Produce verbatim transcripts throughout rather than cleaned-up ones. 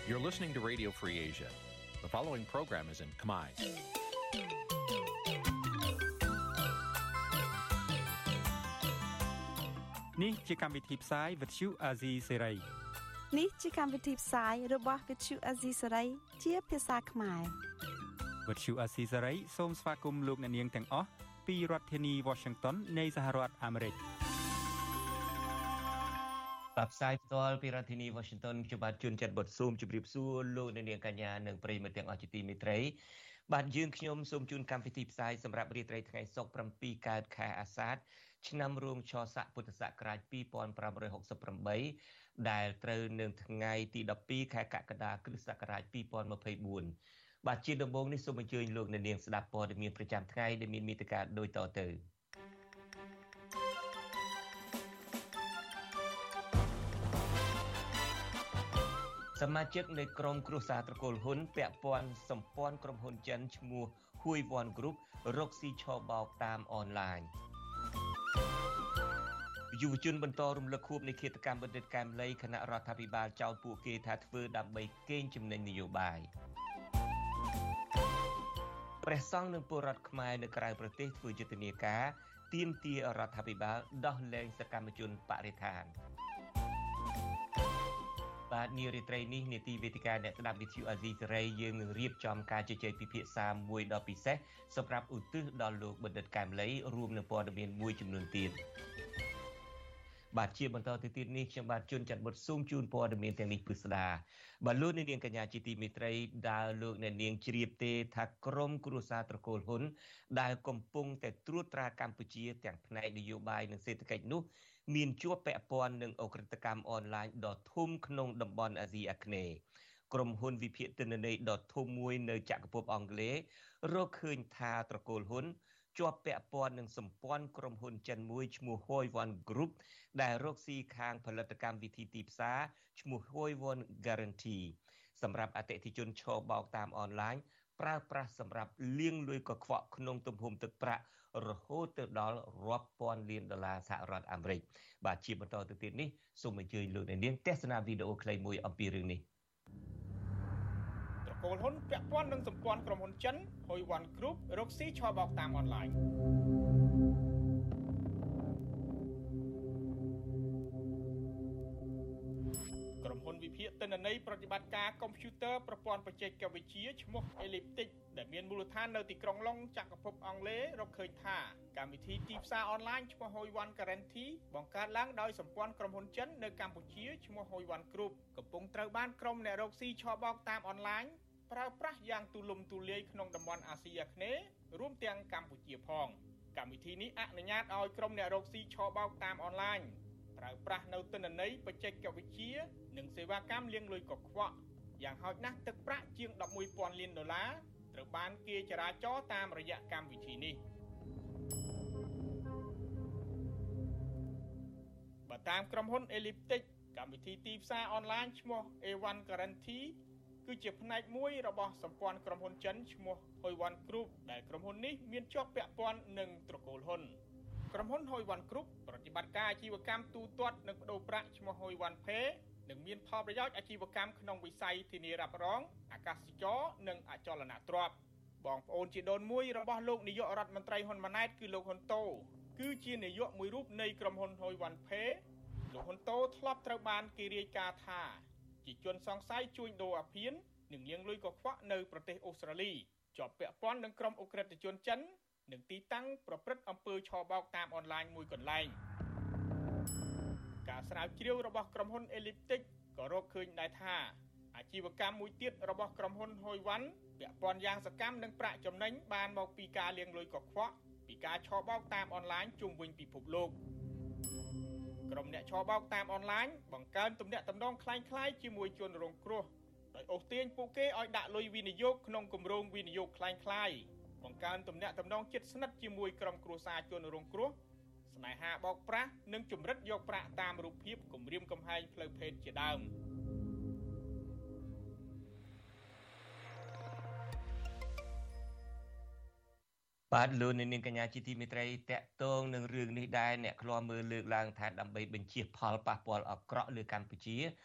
You're listening to Radio Free Asia. The following program is in Khmer. Nǐ chi càm bi tiệp xáy vệt chiu a zì sáy. Nǐ chi càm bi tiệp xáyរបស់វិទ្យុអាស៊ីសេរីជាភាសាខ្មែរវិទ្យុអាស៊ីសេរីសូមស្វាគមន៍លោកអ្នកនាងទាំងអស់ពីរដ្ឋធានី Washington នៃសហរដ្ឋអាមេរិកបាទផ្សាយផ្ទាល់ពីរដ្ឋធានី Washington ខ្ញុំបាទជួនច័ន្ទបុតស៊ូមជម្រាបសួរលោកអ្នកនាងកញ្ញានិងប្រិយមិត្តទាំងអស់ជាទីមេត្រីបាទយើងខ្ញុំសូមជូនកម្មវិធីផ្សាយសម្រាប់រាត្រីថ្ងៃសុក្រbảyកើតខែអាសាឍឆ្នាំរោងឆស័កពុទ្ធសករាជtwo thousand five hundred sixty-eightដែលត្រូវនឹងថ្ងៃទីtwelveខែកក្កដាគ្រិស្តសករាជtwo thousand twenty-fourបាទជាដំបូងនេះសូមអញ្ជើញលោកអ្នកនាងស្ដាប់ព័ត៌មានប្រចាំថ្ងៃដែលមានមេត្តាដូចតទៅសមាជិកនៃក្រុមគ្រួសារត្រកូលហ៊ុនពាក់ព័ន្ធសម្ព័ន្ធក្រុមហ៊ុនចិនឈ្មោះ Hui Won Group រកស៊ីឆបោកតាមអនឡាញយុវជនបន្តរំលឹកខួបនៃឃាតកម្មបណ្ឌិតកែមលីគណៈរដ្ឋាភិបាលចោទពួកគេថាធ្វើដើម្បីកេងចំណេញនយោបាយព្រះសង្ឃនិងពលរដ្ឋខ្មែរនៅក្រៅប្រទេសធ្វើយុទ្ធនាការទាមទាររដ្ឋាភិបាលដោះលែងសកម្មជនបរិស្ថានបាទនារីត្រីនេះនាទីវេទិកាអ្នកស្ដាប់វិទ្យុអាស៊ីសេរីយើងនឹងរៀបចំការជជែកពិភាក្សាមួយដ៏ពិសេសសម្រាប់ឧទ្ទិសដល់លោកបណ្ឌិតកែមលីរួមនឹងព័ត៌មានមួយចំនួនទៀតបាទជាបន្តទៅទៀតនេះខ្ញុំបាទជួនច័ន្ទបុតស៊ូមជូនព័ត៌មានទាំងនេះពិស្ដាបាទលោកនាងកញ្ញាជាទីមេត្រីដែលលោកអ្នកនាងជ្រាបទេថាក្រុមគ្រួសារត្រកូលហ៊ុនដែលកំពុងតែត្រួតត្រាកម្ពុជាទាំងផ្នែកនយោបាយនិងសេដ្ឋកិច្ចនោះមានជាប់ពាក់ព័ន្ធនឹងអ ுக ្រិតកម្មអនឡាញដ៏ធំក្នុងតំបន់អាស៊ីអាគ្នេយ៍ក្រុមហ៊ុនវិភាគទិន្នន័យដ៏ធំមួយនៅចក្រភពអង់គ្លេសរកឃើញថាត្រកូលហ៊ុនជាប់ពាក់ព័ន្ធនឹងសម្ព័ន្ធក្រុមហ៊ុនចិនមួយឈ្មោះ Hui Won Group ដែលរកស៊ីខាងផលិតកម្មវិធីទីផ្សារឈ្មោះ Hui Won Guarantee សម្រាប់អតិថិជនឆបោកតាមអនឡាញប្រើប្រាស់សម្រាប់លាងលុយកខ្វក់ក្នុងទំហំទឹកប្រាក់រហូតទៅដល់រាប់ពាន់លានដុល្លារសហរដ្ឋអាមេរិកបាទជាបន្តទៅទៀតនេះសូមអញ្ជើញលោកអ្នកនាងទស្សនាវីដេអូខ្លីមួយអំពីរឿងនេះត្រកូលហ៊ុនពាក់ព័ន្ធនឹងសម្ព័ន្ធក្រុមហ៊ុនចិន Hui Won Group រកស៊ីឆបោកតាមអនឡាញក្រុមហ៊ុនវិភាគទិន្នន័យប្រតិបត្តិការកុំព្យូទ័រប្រព័ន្ធបច្ចេកវិទ្យាឈ្មោះ Elliptic ដែលមានមូលដ្ឋាននៅទីក្រុងឡុងចក្រភពអង់គ្លេសរកឃើញថាកម្មវិធីទីផ្សារអនឡាញឈ្មោះ Hui Won Guarantee បង្កើតឡើងដោយសម្ព័ន្ធក្រុមហ៊ុនចិននៅកម្ពុជាឈ្មោះ Hui Won Group កំពុងត្រូវបានក្រុមអ្នករកស៊ីឆបោកតាមអនឡាញប្រើប្រាស់យ៉ាងទូលំទូលាយក្នុងតំបន់អាស៊ីអាគ្នេយ៍រួមទាំងកម្ពុជាផងកម្មវិធីនេះអនុញ្ញាតឲ្យក្រុមអ្នករកស៊ីឆបោកតាមអនឡាញប្រើប្រាស់នៅទិន្នន័យបច្ចេកវិទ្យានិងសេវាកម្មលាងលុយកខ្វក់យ៉ាងហោចណាស់ទឹកប្រាក់ជាងeleven thousandលានដុល្លារត្រូវបានគេចរាចរតាមរយៈកម្មវិធីនេះបើតាមក្រុមហ៊ុន Elliptic កម្មវិធីទីផ្សារអនឡាញឈ្មោះ Hui Won Guarantee គឺជាផ្នែកមួយរបស់សម្ព័ន្ធក្រុមហ៊ុនចិនឈ្មោះ Hui Won Group ដែលក្រុមហ៊ុននេះមានជាប់ពាក់ព័ន្ធនឹងត្រកូលហ៊ុនក្រុមហ៊ុន Hui Won Group ប្រតិបត្តិការអាជីវកម្មទូទាត់និងប្តូរប្រាក់ឈ្មោះ Hui Won Pay និងមានផលប្រយោជន៍អាជីវកម្មក្នុងវិស័យធានារ៉ាប់រងអាកាសចរនិងអចលនទ្រព្យបងប្អូនជីដូនមួយរបស់លោកនាយករដ្ឋមន្ត្រីហ៊ុនម៉ាណែតគឺលោកហ៊ុនតូគឺជានាយកមួយរូបនៃក្រុមហ៊ុន Hui Won Pay លោកហ៊ុនតូធ្លាប់ត្រូវបានគេរាយការណ៍ថាជាជនសង្ស័យជួញដូរអាភៀននិងលាងលុយកខ្វក់នៅប្រទេសអូស្ត្រាលីជាប់ពាក់ព័ន្ធនឹងក្រុមអ ுக ្រិតជនចិននិងទីតាំងប្រព្រឹត្តអំពើឆបោកតាមអនឡាញមួយកន្លែងការស្រាវជ្រាវរបស់ក្រុមហ៊ុន Elliptic ក៏រកឃើញដែរថាអាជីវកម្មមួយទៀតរបស់ក្រុមហ៊ុន Hui Won ពាក់ព័ន្ធយ៉ាងសកម្មនឹងប្រាក់ចំណេញបានមកពីការលាងលុយកខ្វក់ពីការឆបោកតាមអនឡាញជុំវិញពិភពលោកក្រុមអ្នកឆបោកតាមអនឡាញបង្កើនទំនាក់ទំនងคล้ายៗជាមួយជនរងគ្រោះដោយអូសទាញពួកគេឲ្យដាក់លុយវិនិយោគក្នុងគម្រោងវិនិយោគคล้ายៗបង្កើនទំនាក់ទំនងជិតស្និទ្ធជាមួយក្រុមគ្រួសារជនរងគ្រោះស្នេហាបោកប្រាស់និងជំរិតយកប្រាក់តាមរូបភាពគំរាមកំហែងផ្លូវភេទជាដើមបាទលោកនាងកញ្ញាជាទីមេត្រីតកតងនឹងរឿងនេះដែរអ្នកឃ្លាំមើលលើកឡើងថាដើម្បីបញ្ជៀសផលប៉ះពាល់អាក្រក់លើកម្ពុជា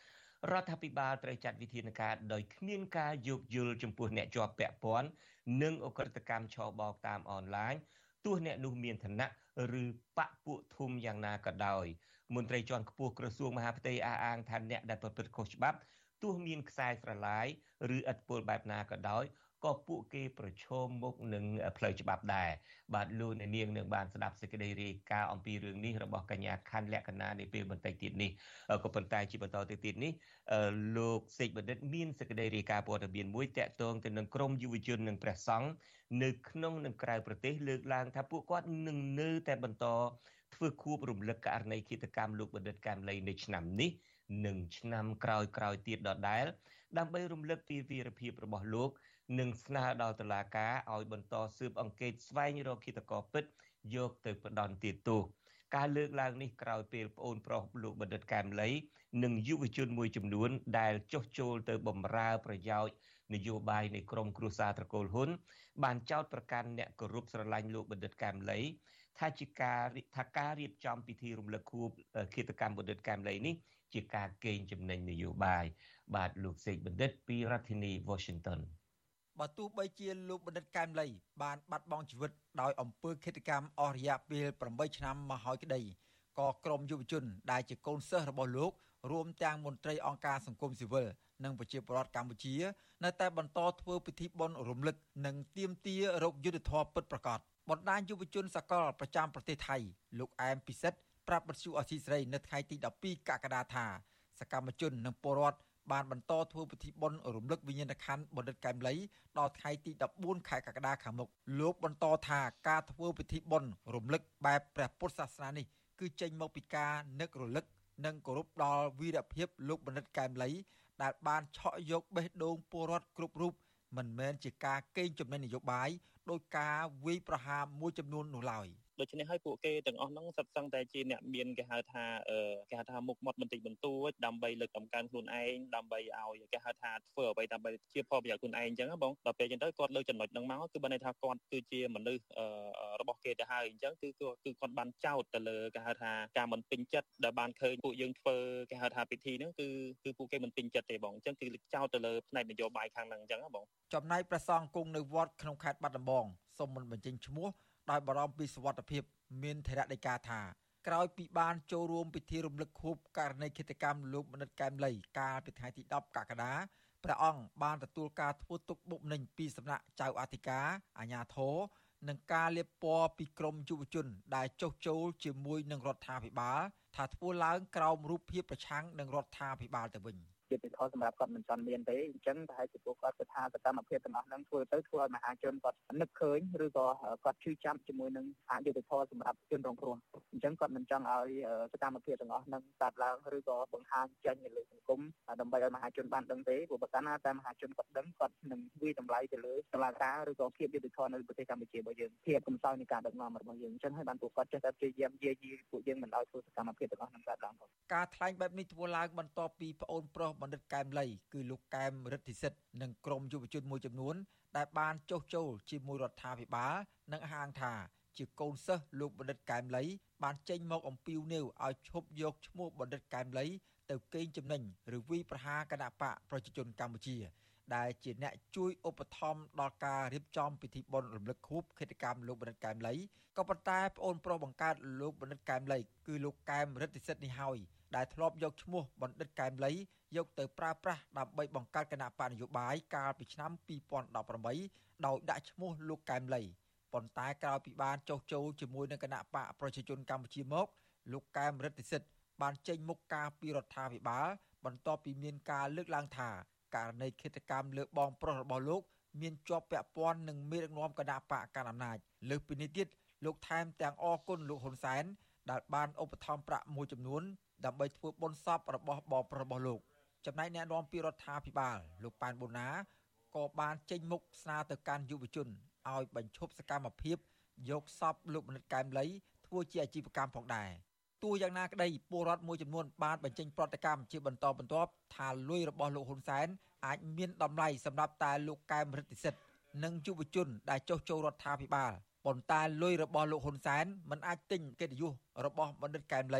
រដ្ឋាភិបាលត្រូវចាត់វិធានការដោយគ្មានការយោគយល់ចំពោះអ្នកជាប់ពាក់ព័ន្ធនិងអ ក្រិតកម្មឆបោកតាមអនឡាញទោះអ្នកនោះមានឋានៈឬបកពួកធំយ៉ាងណាក៏ដោយមន្ត្រីជាន់ខ្ពស់ក្រសួងមហាផ្ទៃអះអាងថាអ្នកដែលប្រព្រឹត្តខុសច្បាប់ទោះមានខ្សែស្រឡាយឬឥទ្ធិពលបែបណាក៏ដោយក៏ពួកគេប្រឈមមុខនឹងផ្លូវច្បាប់ដែរបាទលោកអ្នកនាងនឹងបានស្ដាប់សេចក្តីរាយការណ៍អំពីរឿងនេះរបស់កញ្ញាខណ្ឌលក្ខណៈនាពេលបន្តិចទៀតនេះក៏ប៉ុន្តែជាបន្តទៅទៀតនេះលោកសេកបណ្ឌិតមានសេចក្តីរាយការណ៍ព័ត៌មានមួយតាក់ទងទៅនឹងក្រមយុវជននិងព្រះសង្ឃនៅក្នុងនិងក្រៅប្រទេសលើកឡើងថាពួកគាត់នឹងនៅតែបន្តធ្វើខួបរំលឹកករណីឃាតកម្មលោកបណ្ឌិតកែមលីនៅឆ្នាំនេះនិងឆ្នាំក្រោយៗទៀតដដែលដើម្បីរំលឹកពីវីរភាពរបស់លោកនិងស្នើដល់តុលាការឲ្យបន្តស៊ើបអង្កេតស្វែងរកឃាតករពិតយកទៅផ្ដន្ទាទោសការលើកឡើងនេះក្រោយពេលប្អូនប្រុសលោកបណ្ឌិតកែមលីនិងយុវជនមួយចំនួនដែលចុះចូលទៅបម្រើប្រយោជន៍នយោបាយនៃក្រមគ្រួសារត្រកូលហ៊ុនបានចោទប្រកាន់អ្នកគោរពស្រឡាញ់លោកបណ្ឌិតកែមលីថាជាការថាការរៀបចំពិធីរំលឹកខួបឃាតកម្មបណ្ឌិតកែមលីនេះជាការកេងចំណេញនយោបាយបាទលោកសេកបណ្ឌិតពីរដ្ឋធានី Washington បើទោះបីជាលោកបណ្ឌិតកែមលីបានបាត់បង់ជីវិតដោយអំពើឃាតកម្មអស់រយៈពេលប្រាំបីឆ្នាំមកហើយក្តីក៏ក្រុមយុវជនដែលជាកូនសិស្សរបស់លោករួមទាំងមន្ត្រីអង្គការសង្គមស៊ីវិលនិងប្រជាពលរដ្ឋកម្ពុជានៅតែបន្តធ្វើពិធីបុណ្យរំលឹកនិងទាមទាររកយុត្តិធម៌ពិតប្រាកដបណ្ដាញយុវជនសកលប្រចាំប្រទេសថៃលោកអែមពិសិដ្ឋប្រាប់បទសុអសីស្រីនៅថ្ងៃទីដប់ពីរកក្កដាថាសកម្មជននិងពលរដ្ឋបានបន្តធ្វើពិធីបុណ្យរំលឹកវិញ្ញាណក្ខន្ធបណ្ឌិតកែមលីដល់ថ្ងៃទីដប់បួនខែកក្កដាខាងមុខលោកបន្តថាការធ្វើពិធីបុណ្យរំលឹកបែបព្រះពុទ្ធសាសនានេះគឺចេញមកពីការនឹករលឹកនិងគោរពដល់វីរភាពលោកបណ្ឌិតកែមលីដែលបានឆក់យកបេះដូងពលរដ្ឋគ្រប់រូបមិនមែនជាការកេងចំណេញនយោបាយដោយការវាយប្រហារមួយចំនួននោះឡើយដូច្នេះហើយពួកគេទាំងអស់ហ្នឹងសិតសឹងតែជាអ្នកមានគេហៅថាគេហៅថាមុខមាត់បន្តិចបន្តួចដើម្បីលើកតម្កើងខ្លួនឯងដើម្បីឲ្យគេហៅថាធ្វើអ្វីដើម្បីជាផលប្រយោជន៍ខ្លួនឯងអញ្ចឹងបងដល់ពេលអញ្ចឹងទៅគាត់លើកចំណុចហ្នឹងមកគឺបានន័យថាគាត់គឺជាមនុស្សរបស់គេទៅហើយអញ្ចឹងគឺគឺគាត់បានចោទទៅលើគេហៅថាការមិនពេញចិត្តដែលបានឃើញពួកយើងធ្វើគេហៅថាពិធីហ្នឹងគឺគឺពួកគេមិនពេញចិត្តទេបងអញ្ចឹងគឺចោទទៅលើផ្នែកនយោបាយខាងហ្នឹងអញ្ចឹងបងចំណែកព្រះសង្ឃគង់នៅវត្តក្នុងខេត្តបាត់ដំបងសូមមិនបញ្ចេញឈ្មោះដោយបារម្ភពីសុវត្ថិភាពមានថេរដីកាថាក្រោយពីបានចូលរួមពិធីរំលឹកខួបករណីឃាតកម្មលោកបណ្ឌិតកែមលីកាលពីថ្ងៃទីដប់កក្កដាព្រះអង្គបានទទួលការធ្វើទុកបុកម្នេញពីសំណាក់ចៅអធិការអាជ្ញាធរនិងការលាបពណ៌ពីក្រមយុវជនដែលចុះចូលជាមួយនឹងរដ្ឋាភិបាលថាធ្វើឡើងក្រោមរូបភាពប្រឆាំងនឹងរដ្ឋាភិបាលទៅវិញជាពិសេសសម្រាប់គាត់មិនចង់មានទេអញ្ចឹងតែឲ្យពួកគាត់គិតថាសកម្មភាពទាំងអស់ហ្នឹងធ្វើទៅធ្វើឲ្យមហាជនគាត់នឹកឃើញឬក៏គាត់ឈឺចាប់ជាមួយនឹងអយុត្តិធម៌សម្រាប់ជនរងគ្រោះអញ្ចឹងគាត់មិនចង់ឲ្យសកម្មភាពទាំងអស់ហ្នឹងកើតឡើងឬក៏បង្ហាញចេញនៅលើសង្គមដើម្បីឲ្យមហាជនបានដឹងទេព្រោះបើកាលណាតែមហាជនគាត់ដឹងគាត់នឹងវិតម្លៃទៅលើតុលាការឬក៏ភាពយុត្តិធម៌នៅប្រទេសកម្ពុជារបស់យើងភាពកំសោយនៃការដឹកនាំរបស់យើងអញ្ចឹងហើយបានពួកគាត់ចេះតែព្យាយាមយាយីពួកយើងមិនឲ្យធ្វើសកម្មភាពទាំងអស់ហ្នឹងកើតឡើងផងការថ្លែងបែបនេះធ្វើឡើងបន្ទាប់ពីប្អូនប្រុសបណ្ឌិតកែមលីគឺលោកកែមរិទ្ធិសិទ្ធនិងក្រុមយុវជនមួយចំនួនដែលបានចុះចូលជាមួយរដ្ឋាភិបាលនិងហាងថាជាកូនសិស្សលោកបណ្ឌិតកែមលីបានចេញមកអំពាវនាវឲ្យឈប់យកឈ្មោះបណ្ឌិតកែមលីទៅកេងចំណេញឬវាយប្រហារគណបកប្រជាជនកម្ពុជាដែលជាអ្នកជួយឧបត្ថម្ភដល់ការរៀបចំពិធីបុណ្យរំលឹកខួបឃាតកម្មលោកបណ្ឌិតកែមលីក៏ប៉ុន្តែប្អូនប្រុសបង្កើតលោកបណ្ឌិតកែមលីគឺលោកកែមរិទ្ធិសិទ្ធនេះហើយដែលធ្លាប់យកឈ្មោះបណ្ឌិតកែមលីយកទៅប្រើប្រាស់ដើម្បីបង្កើតគណៈបកនយោបាយកាលពីឆ្នាំពីរពាន់ដប់ប្រាំបីដោយដាក់ឈ្មោះលោកកែមលីប៉ុន្តែក្រោយពីបានចុះចូលជាមួយនឹងគណៈបកប្រជាជនកម្ពុជាមកលោកកែមរិទ្ធិសិទ្ធបានចេញមុខការពីរដ្ឋាភិបាលបន្ទាប់ពីមានការលើកឡើងថាករណីឃាតកម្មលើបងប្រុសរបស់លោកមានជាប់ពាក់ព័ន្ធនឹងមេដឹកនាំគណៈបកកណ្ដាលអំណាចលើសពីនេះទៀតលោកថែមទាំងអរគុណលោកហ៊ុនសែនដែលបានឧបត្ថម្ភប្រាក់មួយចំនួនដើម្បីធ្វើបុណ្យសពរបស់បងប្រុសរបស់លោកចំណែកអ្នកនាំពាក្យរដ្ឋាភិបាលលោកប៉ែនបូណាក៏បានចេញមុខស្នើទៅកាន់យុវជនឲ្យបញ្ឈប់សកម្មភាពយកសពលោកបណ្ឌិតកែមលីធ្វើជាអាជីវកម្មផងដែរទោះយ៉ាងណាក្តីពលរដ្ឋមួយចំនួនបានបញ្ចេញប្រតិកម្មជាបន្តបន្ទាប់ថាលុយរបស់លោកហ៊ុនសែនអាចមានតម្លៃសម្រាប់តែលោកកែមរិទ្ធិសិទ្ធនិងយុវជនដែលចុះចូលរដ្ឋាភិបាលប៉ុន្តែលុយរបស់លោកហ៊ុនសែនមិនអាចទិញកិត្តិយសរបស់បណ្ឌិតកែមលី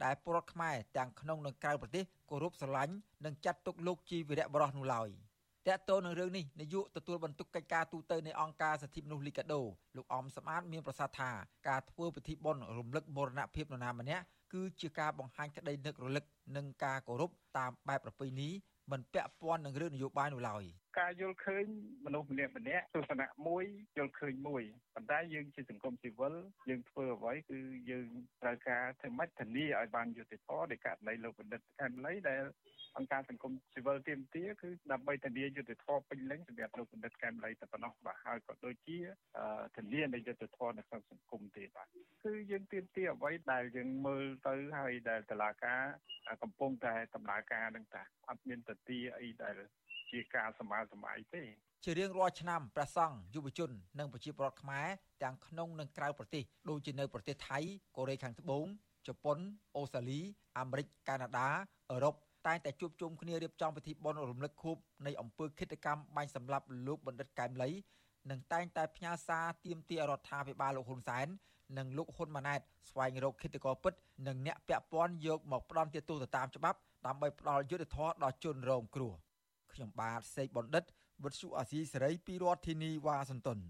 ដែលពលរដ្ឋខ្មែរទាំងក្នុងនិងក្រៅប្រទេសគោរពស្រឡាញ់និងចាត់ទុកលោកជាវីរៈបុរសនោះឡើយតើតើនៅរឿងនេះនាយកទទួលបន្ទុកកិច្ចការទូតនៃអង្គការសិទ្ធិមនុស្សលីកាដូលោកអំសំអាតមានប្រសាសន៍ថាការធ្វើពិធីបុណ្យរំលឹកមរណភាពនរណាម្នាក់គឺជាការបង្ហាញក្តីនឹករលឹកនិងការគោរពតាមបែបប្រពៃណីមិនពាក់ព័ន្ធនឹងរឿងនយោបាយនោះឡើយការយល់ឃើញមនុស្សម្នាក់ម្នាក់ទស្សនៈមួយយល់ឃើញមួយប៉ុន្តែយើងជាសង្គមស៊ីវិលយើងធ្វើអ្វីគឺយើងត្រូវការធ្វើម៉េចធានាឲ្យបានយុត្តិធម៌ដោយករណីលោកបណ្ឌិតកែមលីដែលអង្គការសង្គមស៊ីវិលទាមទារគឺដើម្បីធានាយុត្តិធម៌ពេញលេញសម្រាប់លោកបណ្ឌិតកែមលីតែប៉ុណ្ណោះបាទហើយក៏ដូចជាធានានៃយុត្តិធម៌នៅក្នុងសង្គមទេបាទគឺយើងទាមទារអ្វីដែលយើងមើលទៅហើយដែលតុលាការកំពុងតែដំណើរការនឹងតាអត់មានទទាអីដែលជាការសម្អាតសម្អាយទេជារៀងរាល់ឆ្នាំព្រះសង្ឃយុវជននិងប្រជាពលរដ្ឋខ្មែរទាំងក្នុងនិងក្រៅប្រទេសដូចជានៅប្រទេសថៃកូរ៉េខាងត្បូងជប៉ុនអូស្ត្រាលីអាមេរិកកាណាដាអឺរ៉ុបតែងតែជួបជុំគ្នារៀបចំពិធីបុណ្យរំលឹកខួបនៃអំពើឃាតកម្មបាញ់សម្លាប់លោកបណ្ឌិតកែមលីនិងតែងតែផ្ញើសារទាមទាររដ្ឋាភិបាលលោកហ៊ុនសែននិងលោកហ៊ុនម៉ាណែតស្វែងរកឃាតករពិតនិងអ្នកពាក់ព័ន្ធយកមកផ្ដន្ទាទោសទៅតាមច្បាប់ដើម្បីផ្ដល់យុត្តិធម៌ដល់ជនរងគ្រោះខ្ញុំបាទសេកបណ្ឌិតវិទ្យុអាស៊ីសេរីពីរដ្ឋធានីវ៉ាស៊ីនតោន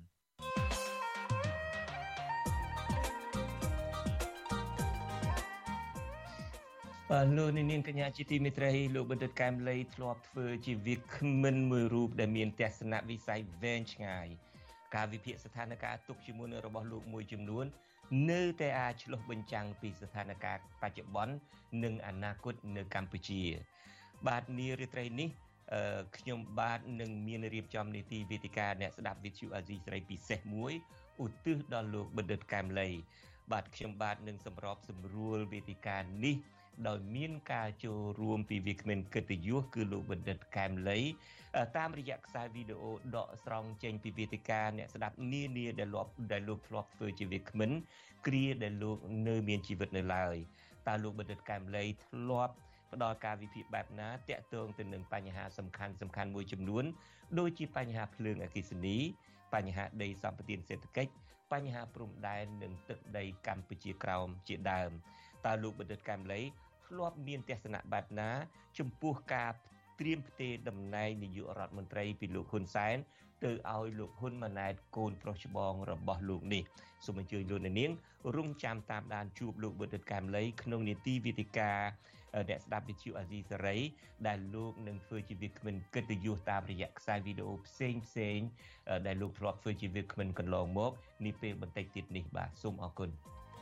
បាទលោកនាងកញ្ញាជាទីមេត្រីលោកបណ្ឌិតកែមលីធ្លាប់ធ្វើជាវាគ្មិនមួយរូបដែលមានទស្សនវិស័យវែងឆ្ងាយការវិភាគស្ថានភាពទុកជាមុនរបស់លោកមួយចំនួននៅតែអាចឆ្លុះបញ្ចាំងពីស្ថានភាពបច្ចុប្បន្ននិងអនាគតនៅកម្ពុជាបាទនារីត្រីនេះខ្ញុំបាទនឹងមានរៀបចំនីតិវេទិកាអ្នកស្ដាប់វិទ្យុអាស៊ីសេរីពិសេសមួយឧទ្ទិសដល់លោកបណ្ឌិតកែមលីបាទខ្ញុំបាទនឹងសម្របសម្រួលវេទិកានេះដោយមានការចូលរួមពីវាគ្មិនកិត្តិយសគឺលោកបណ្ឌិតកែមលីតាមរយៈខ្សែវីដេអូដកស្រង់ចេញពីវេទិកាអ្នកស្ដាប់នានាដែលលោកដែលលោកធ្លាប់ធ្វើជាវាគ្មិនគ្រាដែលលោកនៅមានជីវិតនៅឡើយតើលោកបណ្ឌិតកែមលីធ្លាប់ផ្ដល់ការវិភាគបែបណាតាក់ទងទៅនឹងបញ្ហាសំខាន់សំខាន់មួយចំនួនដូចជាបញ្ហាភ្លើងអគ្គិសនីបញ្ហាដីសម្បត្តិសេដ្ឋកិច្ចបញ្ហាព្រំដែននិងទឹកដីកម្ពុជាក្រោមជាដើមតើលោកបណ្ឌិតកែមលីធ្លាប់មានទស្សនៈបែបណាចំពោះការត្រៀមផ្ទេរតំណែងនាយករដ្ឋមន្ត្រីពីលោកហ៊ុនសែនទៅឲ្យលោកហ៊ុនម៉ាណែតកូនប្រុសច្បងរបស់លោកនេះសូមអញ្ជើញលោកនាងរងចាំតាមដានជួបលោកបណ្ឌិតកែមលីក្នុងនីតិវេទិកាអ្នកស្ដាប់វិទ្យុអាស៊ីសេរីដែលលោកនឹងធ្វើជាវាគ្មិនកិត្តិយសតាមរយៈខ្សែវីដេអូផ្សេងផ្សេងដែលលោកធ្លាប់ធ្វើជាវាគ្មិនកន្លងមកនេះពេលបន្តិចទៀតនេះបាទសូមអរគុណ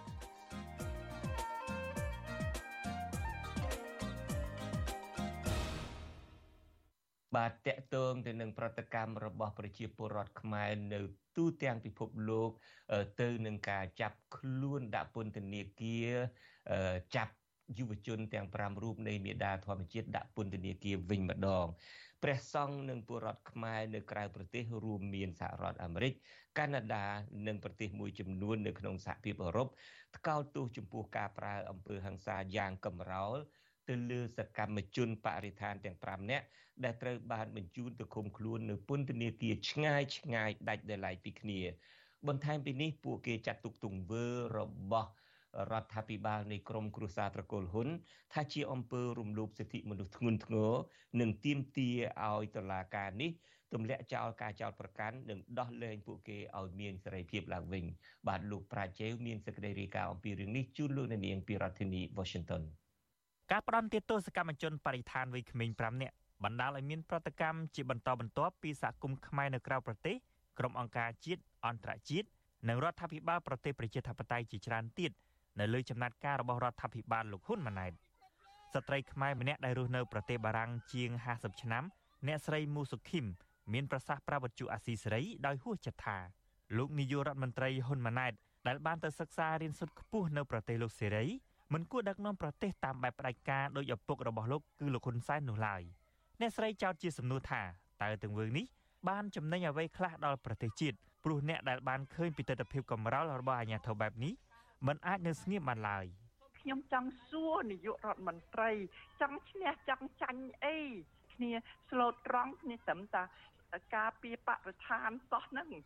បាទតកតងទៅនឹងប្រតិកម្មរបស់ប្រជាពលរដ្ឋខ្មែរនៅទូទាំងពិភពលោកទៅនឹងការចាប់ខ្លួនដាក់ពន្ធនាគារចាប់យុវជនទាំងប្រាំរូបនៃមេដាធម្មជាតិដាក់ពន្ធនាគារវិញម្ដងព្រះសង្ឃនិងពលរដ្ឋខ្មែរនៅក្រៅប្រទេសរួមមានសហរដ្ឋអាមេរិកកាណាដានិងប្រទេសមួយចំនួននៅក្នុងសហភាពអឺរ៉ុបថ្កោលទោសចំពោះការប្រើអំពើហិង្សាយ៉ាងកម្រោលទៅលើសកម្មជនបរិស្ថានទាំងប្រាំនាក់ដែលត្រូវបានបញ្ជូនទៅឃុំខ្លួននៅពន្ធនាគារឆ្ងាយឆ្ងាយដាច់ដោយឡែកពីគ្នាបន្ថែមពីនេះពួកគេចាត់ទុកទង្វើរបស់រដ្ឋាភិបាលនៃក្រមគ្រួសារត្រកូលហ៊ុនថាជាអំពើរំលោភសិទ្ធិមនុស្សធ្ងន់ធ្ងរនិងទាមទារឲ្យតុលាការនេះទម្លាក់ចោលការចោទប្រកាន់និងដោះលែងពួកគេឲ្យមានសេរីភាពឡើងវិញបាទលោកប្រាជ្ញមានសេចក្តីរាយការណ៍អំពីរឿងនេះជូនលោកនាងពីរដ្ឋធានី Washington ការផ្ដន្ទាទោសសកម្មជនបរិស្ថានវ័យក្មេងប្រាំនាក់បណ្ដាលឲ្យមានប្រតិកម្មជាបន្តបន្ទាប់ពីសហគមន៍ខ្មែរនៅក្រៅប្រទេសក្រុមអង្គការជាតិអន្តរជាតិនិងរដ្ឋាភិបាលប្រទេសប្រជាធិបតេយ្យជាច្រើនទៀតនៅលើចំណាត់ការរបស់រដ្ឋាភិបាលលោកហ៊ុនម៉ាណែតស្ត្រីខ្មែរម្នាក់ដែលរស់នៅប្រទេសបារាំងជាងห้าสิบឆ្នាំអ្នកស្រីមូសុខីមមានប្រសាសន៍ប្រាប់វិទ្យុអាស៊ីសេរីដោយហួសចិត្តថាលោកនាយករដ្ឋមន្ត្រីហ៊ុនម៉ាណែតដែលបានទៅសិក្សារៀនសូត្រខ្ពស់នៅប្រទេសលោកសេរីមិនគួរដឹកនាំប្រទេសតាមបែបផ្ដាច់ការដោយឪពុករបស់លោកគឺលោកហ៊ុនសែននោះឡើយអ្នកស្រីចោទជាសំណួរថាតើទង្វើនេះបានចំណេញអ្វីខ្លះដល់ប្រទេសជាតិព្រោះអ្នកដែលបានឃើញពីទស្សនវិជ្ជាកម្រិតរបស់អាជ្ញាធរបែបនេះមិនអាចនៅស្ងៀមបានឡើយខ្ញុំចង់សួរនាយករដ្ឋមន្ត្រីចង់ឈ្នះចង់ចាញ់អីគ្នាស្លូតត្រង់គ្នាត្រឹមតែការពីបរិស្ថានសោះហ្នឹង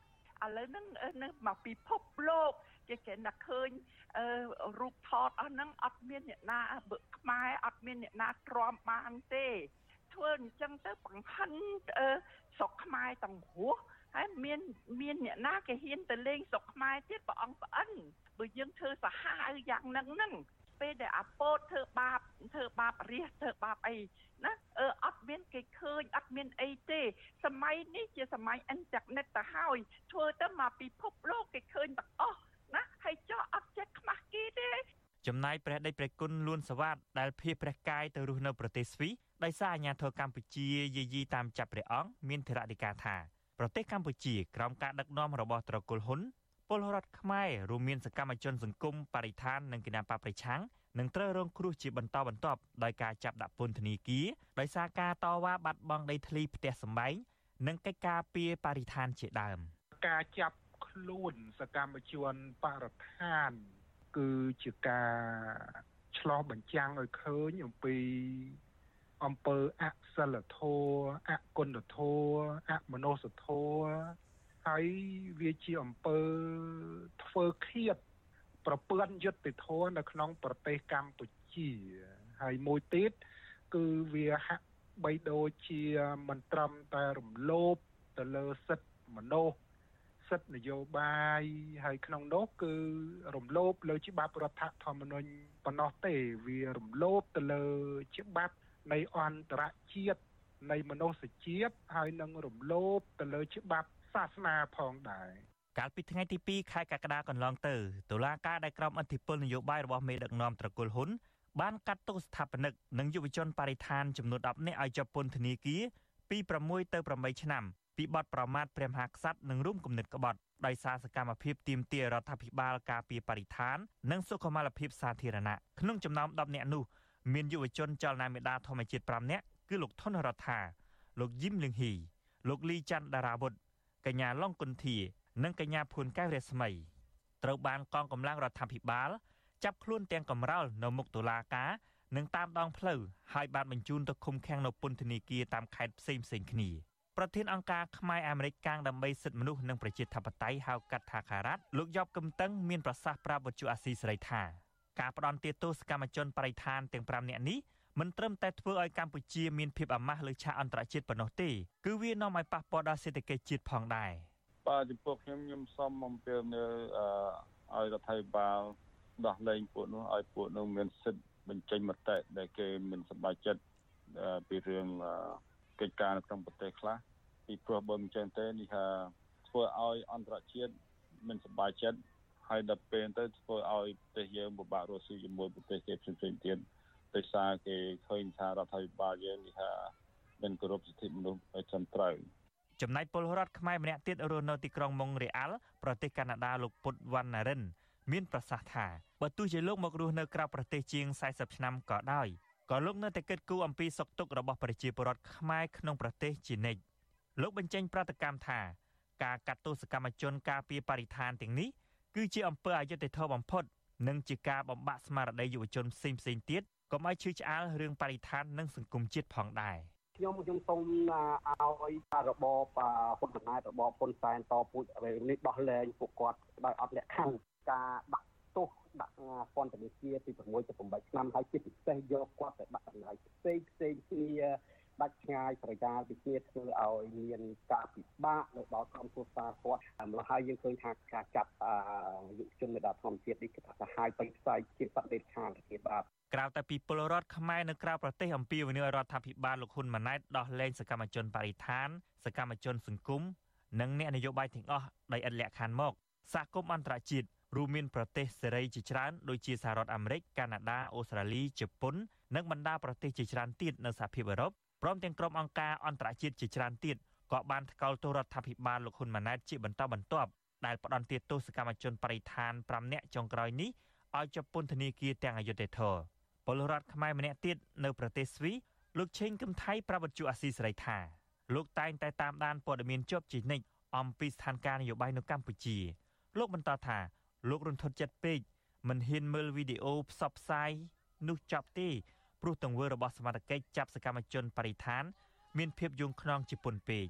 ឥឡូវហ្នឹងនៅមកពិភពលោកគេគេណាឃើញអឺរូបថតអស់ហ្នឹងអត់មានអ្នកណាខ្មែរអត់មានអ្នកណាទ្រាំបានទេធ្វើអញ្ចឹងទៅបង្ហិនអឺស្រុកខ្មែរទាំងរស់ហើយមានមានអ្នកណាគេហ៊ានទៅលេងស្រុកខ្មែរទៀតព្រះអង្គប្អិនបើយើងធ្វើសាហាវយ៉ាងហ្នឹងហ្នឹងពេលដែលអាពោតធ្វើបាបធ្វើបាបរះធ្វើបាបអីណាអឺអត់មានគេឃើញអត់មានអីទេសម័យនេះជាសម័យអ៊ីនធឺណិតទៅហើយធ្វើទៅមកពិភពលោកគេឃើញទាំងអស់ណាហើយចោះអត់ចេះខ្មាស់គេទេចំណាយព្រះដេចព្រះគុណលួនសវ៉ាតដែលភៀសព្រះកាយទៅរស់នៅប្រទេសស្វីសដោយសារអាញាធរកម្ពុជាយាយីតាមចាប់ព្រះអង្គមានធរណីកាថាប្រទេសកម្ពុជាក្រោមការដឹកនាំរបស់ត្រកូលហ៊ុនពលរដ្ឋខ្មែររួមមានសកម្មជនសង្គមបរិស្ថាននិងគណបកប្រឆាំងនឹងត្រូវរងគ្រោះជាបន្តបន្ទាប់ដោយការចាប់ដាក់ពន្ធនាគារដោយសារការតវ៉ាបាត់បង់ដីធ្លីផ្ទះសម្បែងនិងកិច្ចការពារបរិស្ថានជាដើមការចាប់ខ្លួនសកម្មជនបរិស្ថានគឺជាការឆ្លោះបញ្ចាំងឲ្យឃើញអំពីអំពើអសិលធម៌អគុណធម៌អមនុស្សធម៌ហើយវាជាអំពើធ្វើឃាតប្រព័ន្ធយុត្តិធម៌នៅក្នុងប្រទេសកម្ពុជាហើយមួយទៀតគឺវាហាក់បីដូចជាមិនត្រឹមតែរំលោភទៅលើសិទ្ធិមនុស្សសិទ្ធិនយោបាយហើយក្នុងនោះគឺរំលោភលើច្បាប់រដ្ឋធម្មនុញ្ញប៉ុណ្ណោះទេវារំលោភទៅលើច្បាប់នៃអន្តរជាតិនៃមនុស្សជាតិហើយនឹងរំលោភទៅលើច្បាប់សាសនាផងដែរកាលពីថ្ងៃទីពីរខែកក្កដាកន្លងទៅតុលាការដែលក្រោមឥទ្ធិពលនយោបាយរបស់មេដឹកនាំត្រកូលហ៊ុនបានកាត់ទោសស្ថាបនិកនិងយុវជនបរិស្ថានចំនួនដប់នាក់ឲ្យជាប់ពន្ធនាគារពីប្រាំមួយទៅប្រាំបីឆ្នាំពីបទប្រមាថព្រះមហាក្សត្រនិងរួមគំនិតក្បត់ដោយសារសកម្មភាពទាមទាររដ្ឋាភិបាលការពារបរិស្ថាននិងសុខុមាលភាពសាធារណៈក្នុងចំណោមដប់នាក់នោះមានយុវជនចលនាមេដាធម្មជាតិប្រាំនាក់គឺលោកថនរដ្ឋាលោកយឹមលឹងហ៊ីលោកលីច័ន្ទដារាវុធកញ្ញាឡុងគុន្ធានិងកញ្ញាភួនកែវរស្មីត្រូវបានកងកម្លាំងរដ្ឋាភិបាលចាប់ខ្លួនទាំងកំរោលនៅមុខតុលាការនិងតាមដងផ្លូវហើយបានបញ្ជូនទៅឃុំឃាំងនៅពន្ធនាគារតាមខេត្តផ្សេងៗគ្នាប្រធានអង្គការខ្មែរអាមេរិកកាំងដើម្បីសិទ្ធិមនុស្សនិងប្រជាធិបតេយ្យហៅកាត់ថាការ៉ាត់លោកយ៉បកឹមតឹងមានប្រសាសន៍ប្រាប់វិទ្យុអាស៊ីសេរីថាការផ្ដន់ទាទោសកម្មជនបរិស្ថានទាំងប្រាំនាក់នេះមិនត្រឹមតែធ្វើឲ្យកម្ពុជាមានភាពអាម៉ាស់លើឆាកអន្តរជាតិប៉ុណ្ណោះទេគឺវានាំឲ្យប៉ះពាល់ដល់សេដ្ឋកិច្ចជាតិផងដែរបាទចំពោះខ្ញុំខ្ញុំសូមអំពាវនាវឲ្យរដ្ឋាភិបាលដោះលែងពួកនោះឲ្យពួកនោះមានសិទ្ធិបញ្ចេញមតិដែលគេមិនសប្បាយចិត្តពីរឿងកិច្ចការនៅក្នុងប្រទេសខ្លះពីព្រោះបើមិនចឹងទេនេះថាធ្វើឲ្យអន្តរជាតិមិនសប្បាយចិត្តហើយដល់ពេលទៅធ្វើឲ្យប្រទេសយើងពិបាករស់ស៊ីជាមួយប្រទេសគេផ្សេងៗទៀតដោយសារគេឃើញថារដ្ឋាភិបាលយើងនេះថាមិនគោរពសិទ្ធិមនុស្សឲ្យត្រឹមត្រូវចំណែកពលរដ្ឋខ្មែរម្នាក់ទៀតរស់នៅទីក្រុងម៉ុងរ៉េអាល់ប្រទេសកាណាដាលោកពុតវណ្ណារិនមានប្រសាសន៍ថាបើទោះជាលោកម្ករស់នៅក្រៅប្រទេសជាងសែសិបឆ្នាំក៏ដោយក៏លោកនៅតែគិតគូរអំពីសុខទុក្ខរបស់ប្រជាពលរដ្ឋខ្មែរក្នុងប្រទេសជានិច្ចលោកបញ្ចេញប្រតិកម្មថាការកាត់ទោសកម្មជនការពារបរិស្ថានទាំងនេះគឺជាអំពើអយុត្តិធម៌បំផុតនិងជាការបំបាក់ស្មារតីយុវជនផ្សេងៗទៀតកុំឲ្យឈឺឆ្អាលរឿងបរិស្ថាននិងសង្គមជាតិផងដែរខ្ញុំខ្ញុំសូមឲ្យរបបហ៊ុនម៉ាណែតរបបហ៊ុនសែនតពូជនេះដោះលែងពួកគាត់ដោយអត់លក្ខខណ្ឌការដាក់ទោសដាក់ពន្ធនាគារពីប្រាំមួយទៅប្រាំបីឆ្នាំហើយជាពិសេសយកគាត់ទៅដាក់កន្លែងផ្សេងផ្សេងគ្នាដាច់ឆ្ងាយប្រយាលពីគ្នាធ្វើឲ្យមានការពិបាកនៅដល់ក្រុមគ្រួសារគាត់ម្ល៉េះហើយយើងឃើញថាការចាប់យុវជនមេដាធម្មជាតិនេះគឺថាសាហាវពេញផ្សាយជាបដិខានជាបាបក្រៅតែពីពលរដ្ឋខ្មែរនៅក្រៅប្រទេសអំពាវនាវរដ្ឋាភិបាលលោកហ៊ុនម៉ាណែតដោះលែងសកម្មជនបរិស្ថានសកម្មជនសង្គមនិងអ្នកនយោបាយទាំងអស់ដោយឥតលក្ខខណ្ឌមកសហគមន៍អន្តរជាតិរួមមានប្រទេសសេរីជាច្រើនដូចជាសហរដ្ឋអាមេរិកកាណាដាអូស្ត្រាលីជប៉ុននិងបណ្ដាប្រទេសជាច្រើនទៀតនៅសហភាពអឺរ៉ុបព្រមទាំងក្រុមអង្គការអន្តរជាតិជាច្រើនទៀតក៏បានថ្កោលទោសរដ្ឋាភិបាលលោកហ៊ុនម៉ាណែតជាបន្តបន្ទាប់ដែលផ្ដន្ទាទោសកម្មជនបរិស្ថានប្រាំនាក់ចុងក្រោយនេះឲ្យជាប់ពន្ធនាគារទាំងអយុត្តិធម៌ពលរដ្ឋខ្មែរម្នាក់ទៀតនៅប្រទេសស្វីសលោកឆេងកឹមថៃប្រាប់វិទ្យុអាស៊ីសេរីថាលោកតែងតែតាមដានព័ត៌មានជាប់ជានិច្ចអំពីស្ថានភាពនយោបាយនៅកម្ពុជាលោកបន្តថាលោករន្ធត់ចិត្តពេកមិនហ៊ានមើលវីដេអូផ្សព្វផ្សាយនោះចប់ទេព្រោះទង្វើរបស់សមត្ថកិច្ចចាប់សកម្មជនបរិស្ថានមានភាពយងខ្នងជាពន់ពេក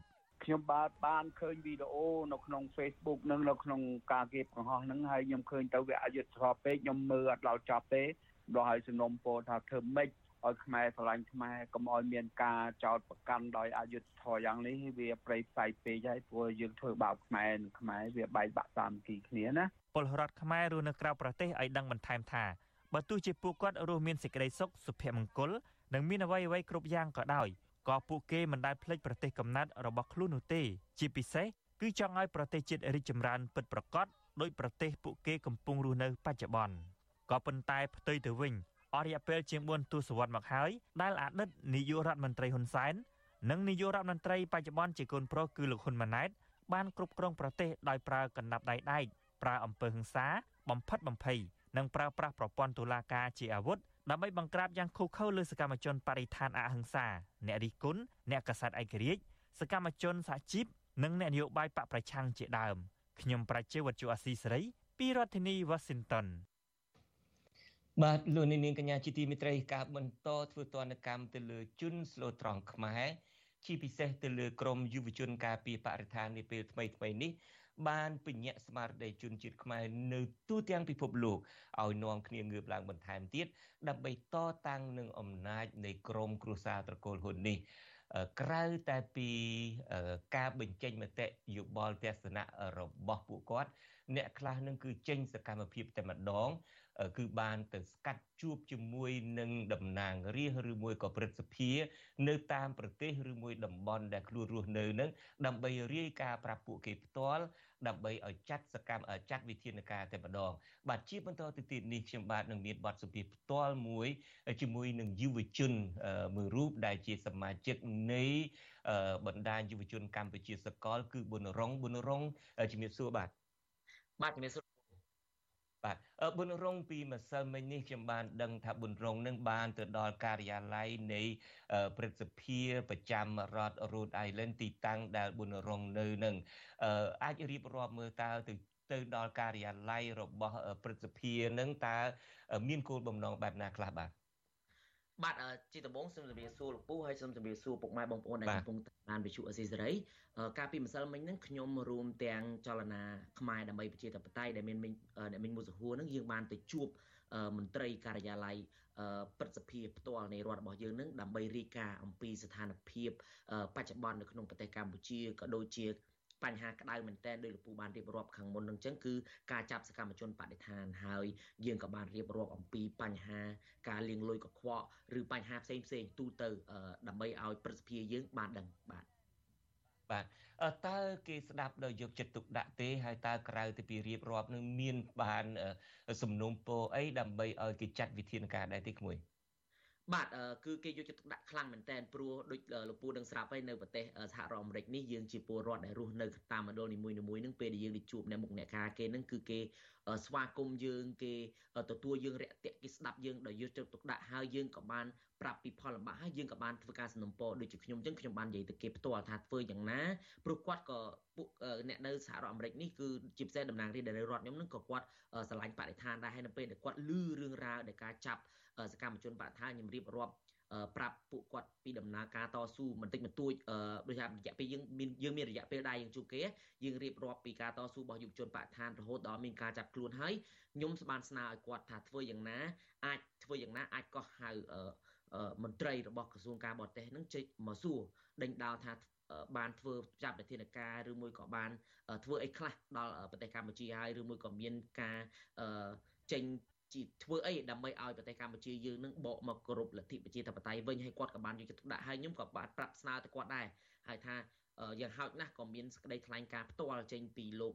ខ្ញុំបាទបានឃើញវីដេអូនៅក្នុង Facebook និងនៅក្នុងការគេបង្ហោះហ្នឹងហើយខ្ញុំឃើញទៅវាអយុត្តិធម៌ពេកខ្ញុំមើលអត់ដល់ចប់ទេដល់ហើយសំណុំពរថាធ្វើម៉េចឲ្យខ្មែរឆ្លាញ់ខ្មែរកុំឲ្យមានការចោទប្រកាន់ដោយអយុត្តិធម៌យ៉ាងនេះវាប្រៃផ្សៃពេកហើយព្រោះយើងធ្វើបាបខ្មែរនិងខ្មែរវាបែកបាក់សាមគ្គីគ្នាណាពលរដ្ឋខ្មែររស់នៅក្រៅប្រទេសឲ្យដឹងបន្ថែមថាបើទោះជាពួកគាត់រស់មានសេចក្តីសុខសុភមង្គលនិងមានអ្វីអ្វីគ្រប់យ៉ាងក៏ដោយក៏ពួកគេមិនដែលភ្លេចប្រទេសកំណើតរបស់ខ្លួននោះទេជាពិសេសគឺចង់ឲ្យប្រទេសជាតិរីកចម្រើនពិតប្រាកដដោយប្រទេសពួកគេកំពុងរស់នៅបច្ចុប្បន្នក៏ប៉ុន្តែផ្ទុយទៅវិញអស់រយៈពេលជាងបួនទសវត្សរ៍មកហើយដែលអតីតនាយករដ្ឋមន្ត្រីហ៊ុនសែននិងនាយករដ្ឋមន្ត្រីបច្ចុប្បន្នជាកូនប្រុសគឺលោកហ៊ុនម៉ាណែតបានគ្រប់គ្រងប្រទេសដោយប្រើកណ្ដាប់ដៃដែកប្រើអំពើហិង្សាបំផិតបំភ័យនិងប្រើប្រាស់ប្រព័ន្ធតុលាការជាអាវុធដើម្បីបង្ក្រាបយ៉ាងឃោរឃៅលើសកម្មជនបរិស្ថានអហិង្សាអ្នករិះគន់អ្នកកាសែតឯករាជ្យសកម្មជនសហជីពនិងអ្នកនយោបាយបកប្រឆាំងជាដើមខ្ញុំប្រជាវត្ថុអាស៊ីសេរីពីរដ្ឋធានី Washington បាទលោកនាងកញ្ញាជាទីមេត្រីការបន្តធ្វើទណ្ឌកម្មទៅលើជនស្លូតត្រង់ខ្មែរជាពិសេសទៅលើក្រមយុវជនការពារបរិស្ថាននាពេលថ្មីៗនេះបានពញាក់ស្មារតីជនជាតិខ្មែរនៅទូទាំងពិភពលោកឲ្យនាំគ្នាងើបឡើងបន្ថែមទៀតដើម្បីតតាំងនឹងអំណាចនៃក្រមគ្រួសារត្រកូលហ៊ុននេះក្រៅតែពីការបញ្ចេញមតិយោបល់ទស្សនៈរបស់ពួកគាត់អ្នកខ្លះនឹងគឺចេញសកម្មភាពតែម្ដងគឺបានទៅស្កាត់ជួបជាមួយនឹងតំណាងរាស្ត្រឬមួយក៏ព្រឹទ្ធសភានៅតាមប្រទេសឬមួយតំបន់ដែលខ្លួនរស់នៅនឹងដើម្បីរាយការណ៍ប្រាប់ពួកគេផ្ទាល់ដើម្បីឲ្យចាត់សកម្មចាត់វិធានការតែម្ដងបាទជាបន្តទៅទៀតនេះខ្ញុំបាទនឹងមានបទសម្ភាសន៍ផ្ទាល់មួយជាមួយនឹងយុវជនមួយរូបដែលជាសមាជិកនៃបណ្ដាញយុវជនកម្ពុជាសកលគឺប៊ុនរងប៊ុនរងជំរាបសួរបាទបាទជំរាបសួរបាទប៊ុនរងពីម្សិលមិញនេះខ្ញុំបានដឹងថាប៊ុនរងនឹងបានទៅដល់ការិយាល័យនៃព្រឹទ្ធសភាប្រចាំរដ្ឋ Rhode Island ទីតាំងដែលប៊ុនរងនៅនឹងអាចរៀបរាប់មើលតើទៅទៅដល់ការិយាល័យរបស់ព្រឹទ្ធសភានឹងតើមានគោលបំណងបែបណាខ្លះបាទបាទជាដំបូងសូមជម្រាបសួរលោកពូហើយសូមជម្រាបសួរពុកម៉ែបងប្អូនដែលកំពុងតាមវិទ្យុអេស៊ីសេរីកាលពីម្សិលមិញហ្នឹងខ្ញុំរួមទាំងចលនាខ្មែរដើម្បីប្រជាធិបតេយ្យដែលមានអ្នកមីងមូសហួរហ្នឹងយើងបានទៅជួបមន្ត្រីការិយាល័យព្រឹទ្ធសភាផ្ទាល់នៃរដ្ឋរបស់យើងហ្នឹងដើម្បីរាយការណ៍អំពីស្ថានភាពបច្ចុប្បន្ននៅក្នុងប្រទេសកម្ពុជាក៏ដូចជាបញ្ហាក្តៅមែនទែនដោយលោកពូបានរៀបរាប់ខាងមុននឹងចឹងគឺការចាប់សកម្មជនបដិឋានហើយយើងក៏បានរៀបរាប់អំពីបញ្ហាការលាងលុយកខ្វក់ឬបញ្ហាផ្សេងផ្សេងទូទៅដើម្បីឲ្យព្រឹទ្ធសភាយើងបានដឹងបាទបាទតើគេស្ដាប់ដោយយកចិត្តទុកដាក់ទេហើយតើក្រៅពីរៀបរាប់នឹងមានបានសំណុំពរអីដើម្បីឲ្យគេចាត់វិធានការដែរទេក្មួយបាទគឺគេយកចិត្តទុកដាក់ខ្លាំងមែនទែនព្រោះដូចលោកពូនឹងស្រាប់ហើយនៅប្រទេសសហរដ្ឋអាមេរិកនេះយើងជាពលរដ្ឋដែលរស់នៅតាមមណ្ឌលនីមួយៗនឹងពេលដែលយើងទៅជួបអ្នកមុខអ្នកការគេនឹងគឺគេស្វាគមន៍យើងគេទទួលយើងរាក់ទាក់គេស្ដាប់យើងដោយយកចិត្តទុកដាក់ហើយយើងក៏បានប្រាប់ពីផលលំបាកហើយយើងក៏បានធ្វើការសនំពរដូចជាខ្ញុំអញ្ចឹងខ្ញុំបាននិយាយទៅគេផ្ទាល់ថាធ្វើយ៉ាងណាព្រោះគាត់ក៏ពួកអ្នកនៅសហរដ្ឋអាមេរិកនេះគឺជាពិសេសតំណាងរាស្ត្រដែលនៅរដ្ឋខ្ញុំនឹងក៏គាត់ស្រឡាញ់បរិស្ថានដែរហើយនៅពេលដែលគាត់ឮរឿងរ៉ាវនៃការចាប់សកម្មជនបរិស្ថានខ្ញុំរៀបរាប់ប្រាប់ពួកគាត់ពីដំណើរការតស៊ូបន្តិចបន្តួចដូចថារយៈពេលយើងមានយើងមានរយៈពេលដែរយើងជួបគេយើងរៀបរាប់ពីការតស៊ូរបស់យុវជនបរិស្ថានរហូតដល់មានការចាប់ខ្លួនហើយខ្ញុំបានស្នើឲ្យគាត់ថាធ្វើយ៉ាងណាអាចធ្វើយ៉ាងណាអាចកោះហៅមន្ត្រីរបស់ក្រសួងការបរទេសនឹងចេញមកសួរដេញដោលថាបានធ្វើចាប់វិធានការឬមួយក៏បានធ្វើអីខ្លះដល់ប្រទេសកម្ពុជាហើយឬមួយក៏មានការចេញជាធ្វើអីដើម្បីឲ្យប្រទេសកម្ពុជាយើងនឹងបកមកគោរពលទ្ធិប្រជាធិបតេយ្យវិញហើយគាត់ក៏បានយកចិត្តទុកដាក់ហើយខ្ញុំក៏បានប្រាប់ស្នើទៅគាត់ដែរហើយថាយ៉ាងហោចណាស់ក៏មានសេចក្តីថ្លែងការណ៍ផ្ទាល់ចេញពីលោក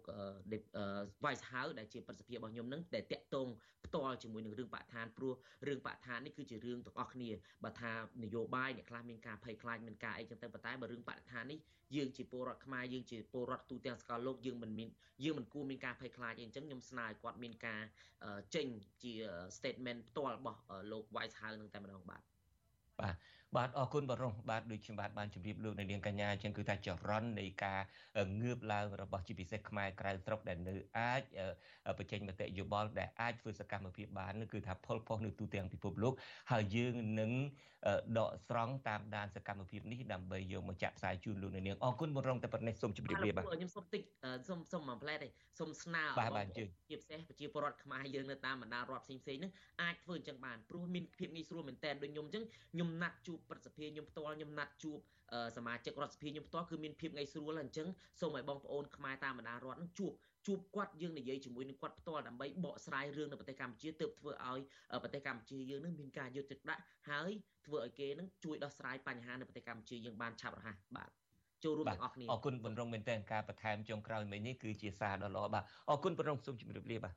Vice House ដែលជាប្រសិទ្ធភាពរបស់ខ្ញុំនឹងដែលតាក់ទងផ្ទាល់ជាមួយនឹងរឿងបរិស្ថានព្រោះរឿងបរិស្ថាននេះគឺជារឿងទាំងអស់គ្នាបើថានយោបាយអ្នកខ្លះមានការភ័យខ្លាចមានការអីចឹងទៅប៉ុន្តែបើរឿងបរិស្ថាននេះយើងជាពលរដ្ឋខ្មែរយើងជាពលរដ្ឋទូទាំងសកលលោកយើងមិនមានយើងមិនគួរមានការភ័យខ្លាចអីអញ្ចឹងខ្ញុំស្នើឲ្យគាត់មានការចេញជា statement ផ្ទាល់របស់លោក Vice House នឹងតែម្ដងបាទបាទបាទអរគុណបាទរងបាទដូចខ្ញុំបាទបានជម្រាបលោកនៅនាងកញ្ញាអញ្ចឹងគឺថាចរន្តនៃការងើបឡើងរបស់ជាពិសេសខ្មែរក្រៅស្រុកដែលនៅអាចបញ្ចេញមតិយោបល់ដែលអាចធ្វើសកម្មភាពបានគឺថាផលផុសនៅទូទាំងពិភពលោកហើយយើងនឹងដកស្រង់តាមដានសកម្មភាពនេះដើម្បីយកមកចាក់ផ្សាយជូនលោកនៅនាងអរគុណបងរងតែប៉ុណ្ណេះសូមជម្រាបលាបាទខ្ញុំសូមតិចសូមសូមមួយផ្លែទេសូមស្នើឲ្យជាពិសេសប្រជាពលរដ្ឋខ្មែរយើងនៅតាមបណ្ដារដ្ឋផ្សេងៗហ្នឹងអាចធ្វើអញ្ចឹងបានព្រោះមានភាពងាយស្រួលមែនតើដូចខ្ញុំអញ្ចឹងខ្ញុំណាត់ជួបប្រសិទ្ធភាពខ្ញុំផ្ទាល់ខ្ញុំណាត់ជួបសមាជិករដ្ឋសភាខ្ញុំផ្ទាល់គឺមានភាពងាយស្រួលអញ្ចឹងសូមឲ្យបងប្អូនខ្មែរតាមបណ្ដារដ្ឋហ្នឹងជួបជួបគាត់យើងនិយាយជាមួយនឹងគាត់ផ្ទាល់ដើម្បីបកស្រាយរឿងនៅប្រទេសកម្ពុជាទើបធ្វើឲ្យប្រទេសកម្ពុជាយើងនឹងមានការយកចិត្តដាក់ហើយធ្វើឲ្យគេនឹងជួយដោះស្រាយបញ្ហានៅប្រទេសកម្ពុជាយើងបានឆាប់រហ័សបាទចូលរួមទាំងអស់គ្នាអរគុណបណ្រងមែនតើការបន្ថែមចុងក្រោយមិញនេះគឺជាសារដ៏ល្អបាទអរគុណបណ្រងសូមជម្រាបលាបាទ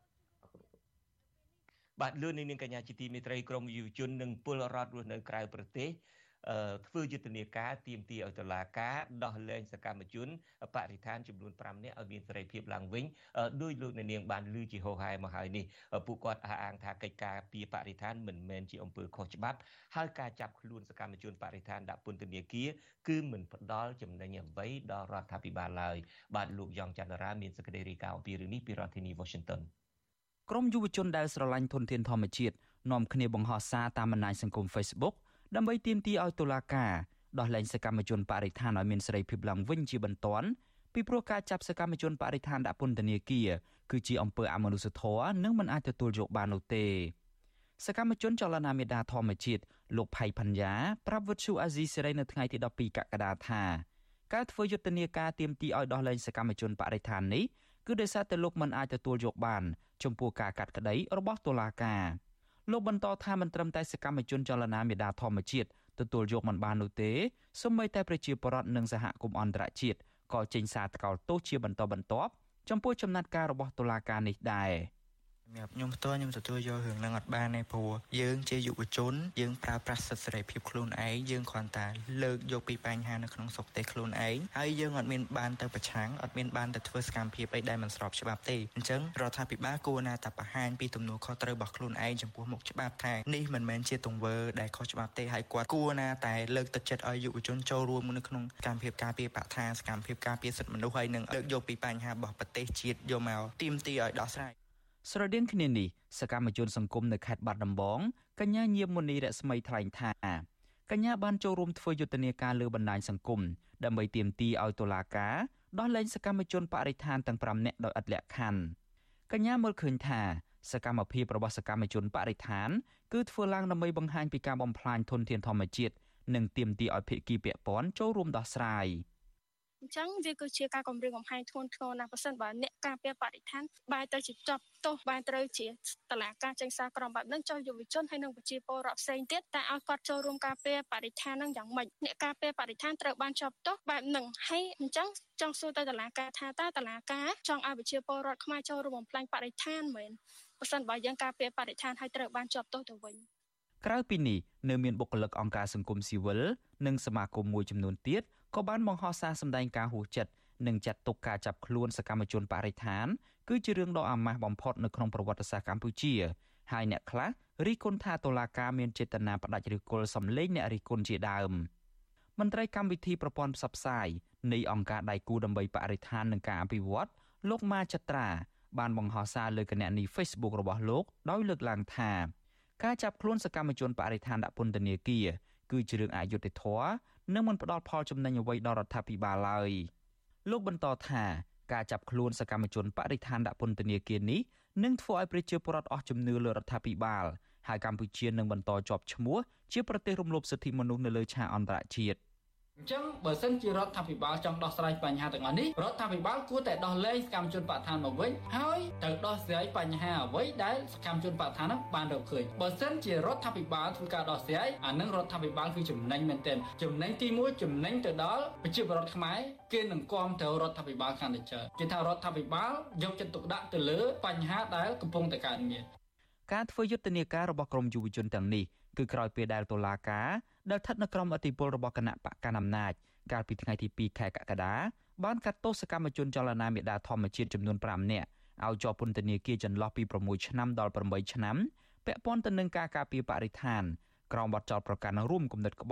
បាទលឿននាងកញ្ញាជាទីមេត្រីក្រមយុវជននិងពលរដ្ឋរស់នៅក្រៅប្រទេសធ្វើយុទ្ធនាការទាមទារឲ្យតុលាការដោះលែងសកម្មជនបរិស្ថានចំនួនប្រាំនាក់ឲ្យមានសេរីភាពឡើងវិញដោយលោកនាងបានលើជាហោហែមកហើយនេះពួកគាត់អះអាងថាកិច្ចការពីបរិស្ថានមិនមែនជាអំពើខុសច្បាប់ហើយការចាប់ខ្លួនសកម្មជនបរិស្ថានដាក់ពន្ធនាគារគឺមិនផ្ដល់ចំណេញអ្វីដល់រដ្ឋាភិបាលឡើយបាទលោកយ៉ងច័ន្ទរាមានសេចក្តីរាយការណ៍អំពីរឿងនេះពីរដ្ឋធានី Washington ក្រមយុវជនដែលស្រឡាញ់ធនធានធម្មជាតិនាំគ្នាបង្ហោះសារតាមបណ្ដាញសង្គម Facebookដើម្បីទាមទារឲ្យតុលាការដោះលែងសកម្មជនបរិស្ថានឲ្យមានសេរីភាពឡើងវិញជាបន្ទាន់ពីព្រោះការចាប់សកម្មជនបរិស្ថានដាក់ពន្ធនាគារគឺជាអំពើអមនុស្សធម៌និងមិនអាចទទួលយកបាននោះទេសកម្មជនចលនាមេដាធម្មជាតិលោកផៃផាន់យ៉ាប្រាប់វិទ្យុអាស៊ីសេរីនៅថ្ងៃទីដប់ពីរកក្កដាថាការធ្វើយុទ្ធនាការទាមទារឲ្យដោះលែងសកម្មជនបរិស្ថាននេះគឺដោយសារតែលោកមិនអាចទទួលយកបានចំពោះការកាត់ក្តីរបស់តុលាការលោកបន្តថាមិនត្រឹមតែសកម្មជនចលនាមេដាធម្មជាតិទទួលយកមិនបាននោះទេសូម្បីតែប្រជាពលរដ្ឋនិងសហគមន៍អន្តរជាតិក៏ចេញសារថ្កោលទោសជាបន្តបន្ទាប់ចំពោះចំណាត់ការរបស់តុលាការនេះដែរសម្រាប់ខ្ញុំផ្ទាល់ខ្ញុំទទួលយករឿងនឹងអត់បានទេព្រោះយើងជាយុវជនយើងប្រើប្រាស់សិទ្ធិសេរីភាពខ្លួនឯងយើងគ្រាន់តែលើកយកពីបញ្ហានៅក្នុងស្រុកទេខ្លួនឯងហើយយើងអត់មានបានទៅប្រឆាំងអត់មានបានទៅធ្វើសកម្មភាពអីដែលមិនស្របច្បាប់ទេអញ្ចឹងរដ្ឋាភិបាលគួរណាតែបង្ហាញពីទំនួលខុសត្រូវរបស់ខ្លួនឯងចំពោះមុខច្បាប់ថានេះមិនមែនជាទង្វើដែលខុសច្បាប់ទេហើយគាត់គួរណាតែលើកទឹកចិត្តឲ្យយុវជនចូលរួមនៅក្នុងសកម្មភាពការពារបរិស្ថានសកម្មភាពការពារសិទ្ធិមនុស្សហើយនឹងលើកយកពីបញ្ហារបស់ប្រទេសជាតិយកមកទាមទារឲ្យដោះស្រាយស្រដៀងគ្នានេះសកម្មជនសង្គមនៅខេត្តបាត់ដំបងកញ្ញាញៀមមុនីរស្មីថ្លែងថាកញ្ញាបានចូលរួមធ្វើយុទ្ធនាការលើបណ្ដាញសង្គមដើម្បីទាមទារឲ្យតុលាការដោះលែងសកម្មជនបរិស្ថានទាំងប្រាំនាក់ដោយឥតលក្ខខណ្ឌកញ្ញាមើលឃើញថាសកម្មភាពរបស់សកម្មជនបរិស្ថានគឺធ្វើឡើងដើម្បីបង្ហាញពីការបំផ្លាញធនធានធម្មជាតិនិងទាមទារឲ្យភាគីពាក់ព័ន្ធចូលរួមដោះស្រាយអញ្ចឹងវាគឺជាការគម្រាមកំហែងធ្ងន់ធ្ងរណាស់ប្រសិនបើអ្នកការពារបរិស្ថានបែរទៅជាចាប់ទោសបែរត្រូវជាតឡាការចេញសារក្រមបែបហ្នឹងចុះយុវជនហើយនិងប្រជាពលរដ្ឋផ្សេងទៀតតែឲ្យគាត់ចូលរួមការពារបរិស្ថានហ្នឹងយ៉ាងម៉េចអ្នកការពារបរិស្ថានត្រូវបានចាប់ទោសបែបហ្នឹងហើយអញ្ចឹងចង់សួរទៅតឡាការថាតើតឡាការចង់ឲ្យប្រជាពលរដ្ឋខ្មែរចូលរួមបំផ្លាញបរិស្ថានមែនប្រសិនបើយើងការពារបរិស្ថានហើយត្រូវបានចាប់ទោសទៅវិញក្រៅពីនេះនៅមានបុគ្គលិកអង្គការសង្គមស៊ីវិលនិងសមាគមមួយចំនួនទៀតក៏បានបង្ហោះសារសម្ដែងការហួសចិត្តនិងចាត់ទុកការចាប់ខ្លួនសកម្មជនបរិស្ថានគឺជារឿងដ៏អាម៉ាស់បំផុតនៅក្នុងប្រវត្តិសាស្ត្រកម្ពុជាហើយអ្នកខ្លះរិះគន់ថាតុលាការមានចេតនាផ្ដាច់ឫសគល់សម្លេងអ្នករិះគន់ជាដើមមន្ត្រីកម្មវិធីប្រព័ន្ធផ្សព្វផ្សាយនៃអង្គការដៃគូដើម្បីបរិស្ថាននិងការអភិវឌ្ឍលោកម៉ាចត្រាបានបង្ហោះសារលើគណនី Facebook របស់លោកដោយលើកឡើងថាការចាប់ខ្លួនសកម្មជនបរិស្ថានដាក់ពន្ធនាគារគឺជារឿងអយុត្តិធម៌និងមិនផ្ដល់ផលចំណេញអ្វីដល់រដ្ឋាភិបាលឡើយលោកបន្តថាការចាប់ខ្លួនសកម្មជនបរិស្ថានដាក់ពន្ធនាគារនេះនឹងធ្វើឲ្យប្រជាពលរដ្ឋអស់ជំនឿលើរដ្ឋាភិបាលហើយកម្ពុជានឹងបន្តជាប់ឈ្មោះជាប្រទេសរំលោភសិទ្ធិមនុស្សនៅលើឆាកអន្តរជាតិអញ្ចឹងបើសិនជារដ្ឋាភិបាលចង់ដោះស្រាយបញ្ហាទាំងអស់នេះរដ្ឋាភិបាលគួរតែដោះលែងសកម្មជនបរិស្ថានមកវិញហើយត្រូវដោះស្រាយបញ្ហាអ្វីដែលសកម្មជនបរិស្ថាននោះបានរកឃើញបើសិនជារដ្ឋាភិបាលធ្វើការដោះស្រាយអានឹងរដ្ឋាភិបាលគឺចំណេញមែនទែនចំណេញទីមួយចំណេញទៅដល់ប្រជាពលរដ្ឋខ្មែរគេនឹងគាំទ្ររដ្ឋាភិបាលកាន់តែច្រើនគេថារដ្ឋាភិបាលយកចិត្តទុកដាក់ទៅលើបញ្ហាដែលកំពុងតែកើតមានការធ្វើយុទ្ធនាការរបស់ក្រមយុវជនទាំងនេះគឺក្រោយពេលដែលតុលាការដែលស្ថិតនៅក្រោមឥទ្ធិពលរបស់គណៈបកកណ្ដាលអំណាចកាលពីថ្ងៃទីពីរខែកក្កដាបានកាត់ទោសសកម្មជនចលនាមេដាធម្មជាតិចំនួនប្រាំនាក់ឲ្យជាប់ពន្ធនាគារចន្លោះពី6ឆ្នាំដល់8ឆ្នាំពាក់ព័ន្ធទៅនឹងការការពារបរិស្ថានក្រោមបទចោទប្រកាន់រួមគំនិតក្បត់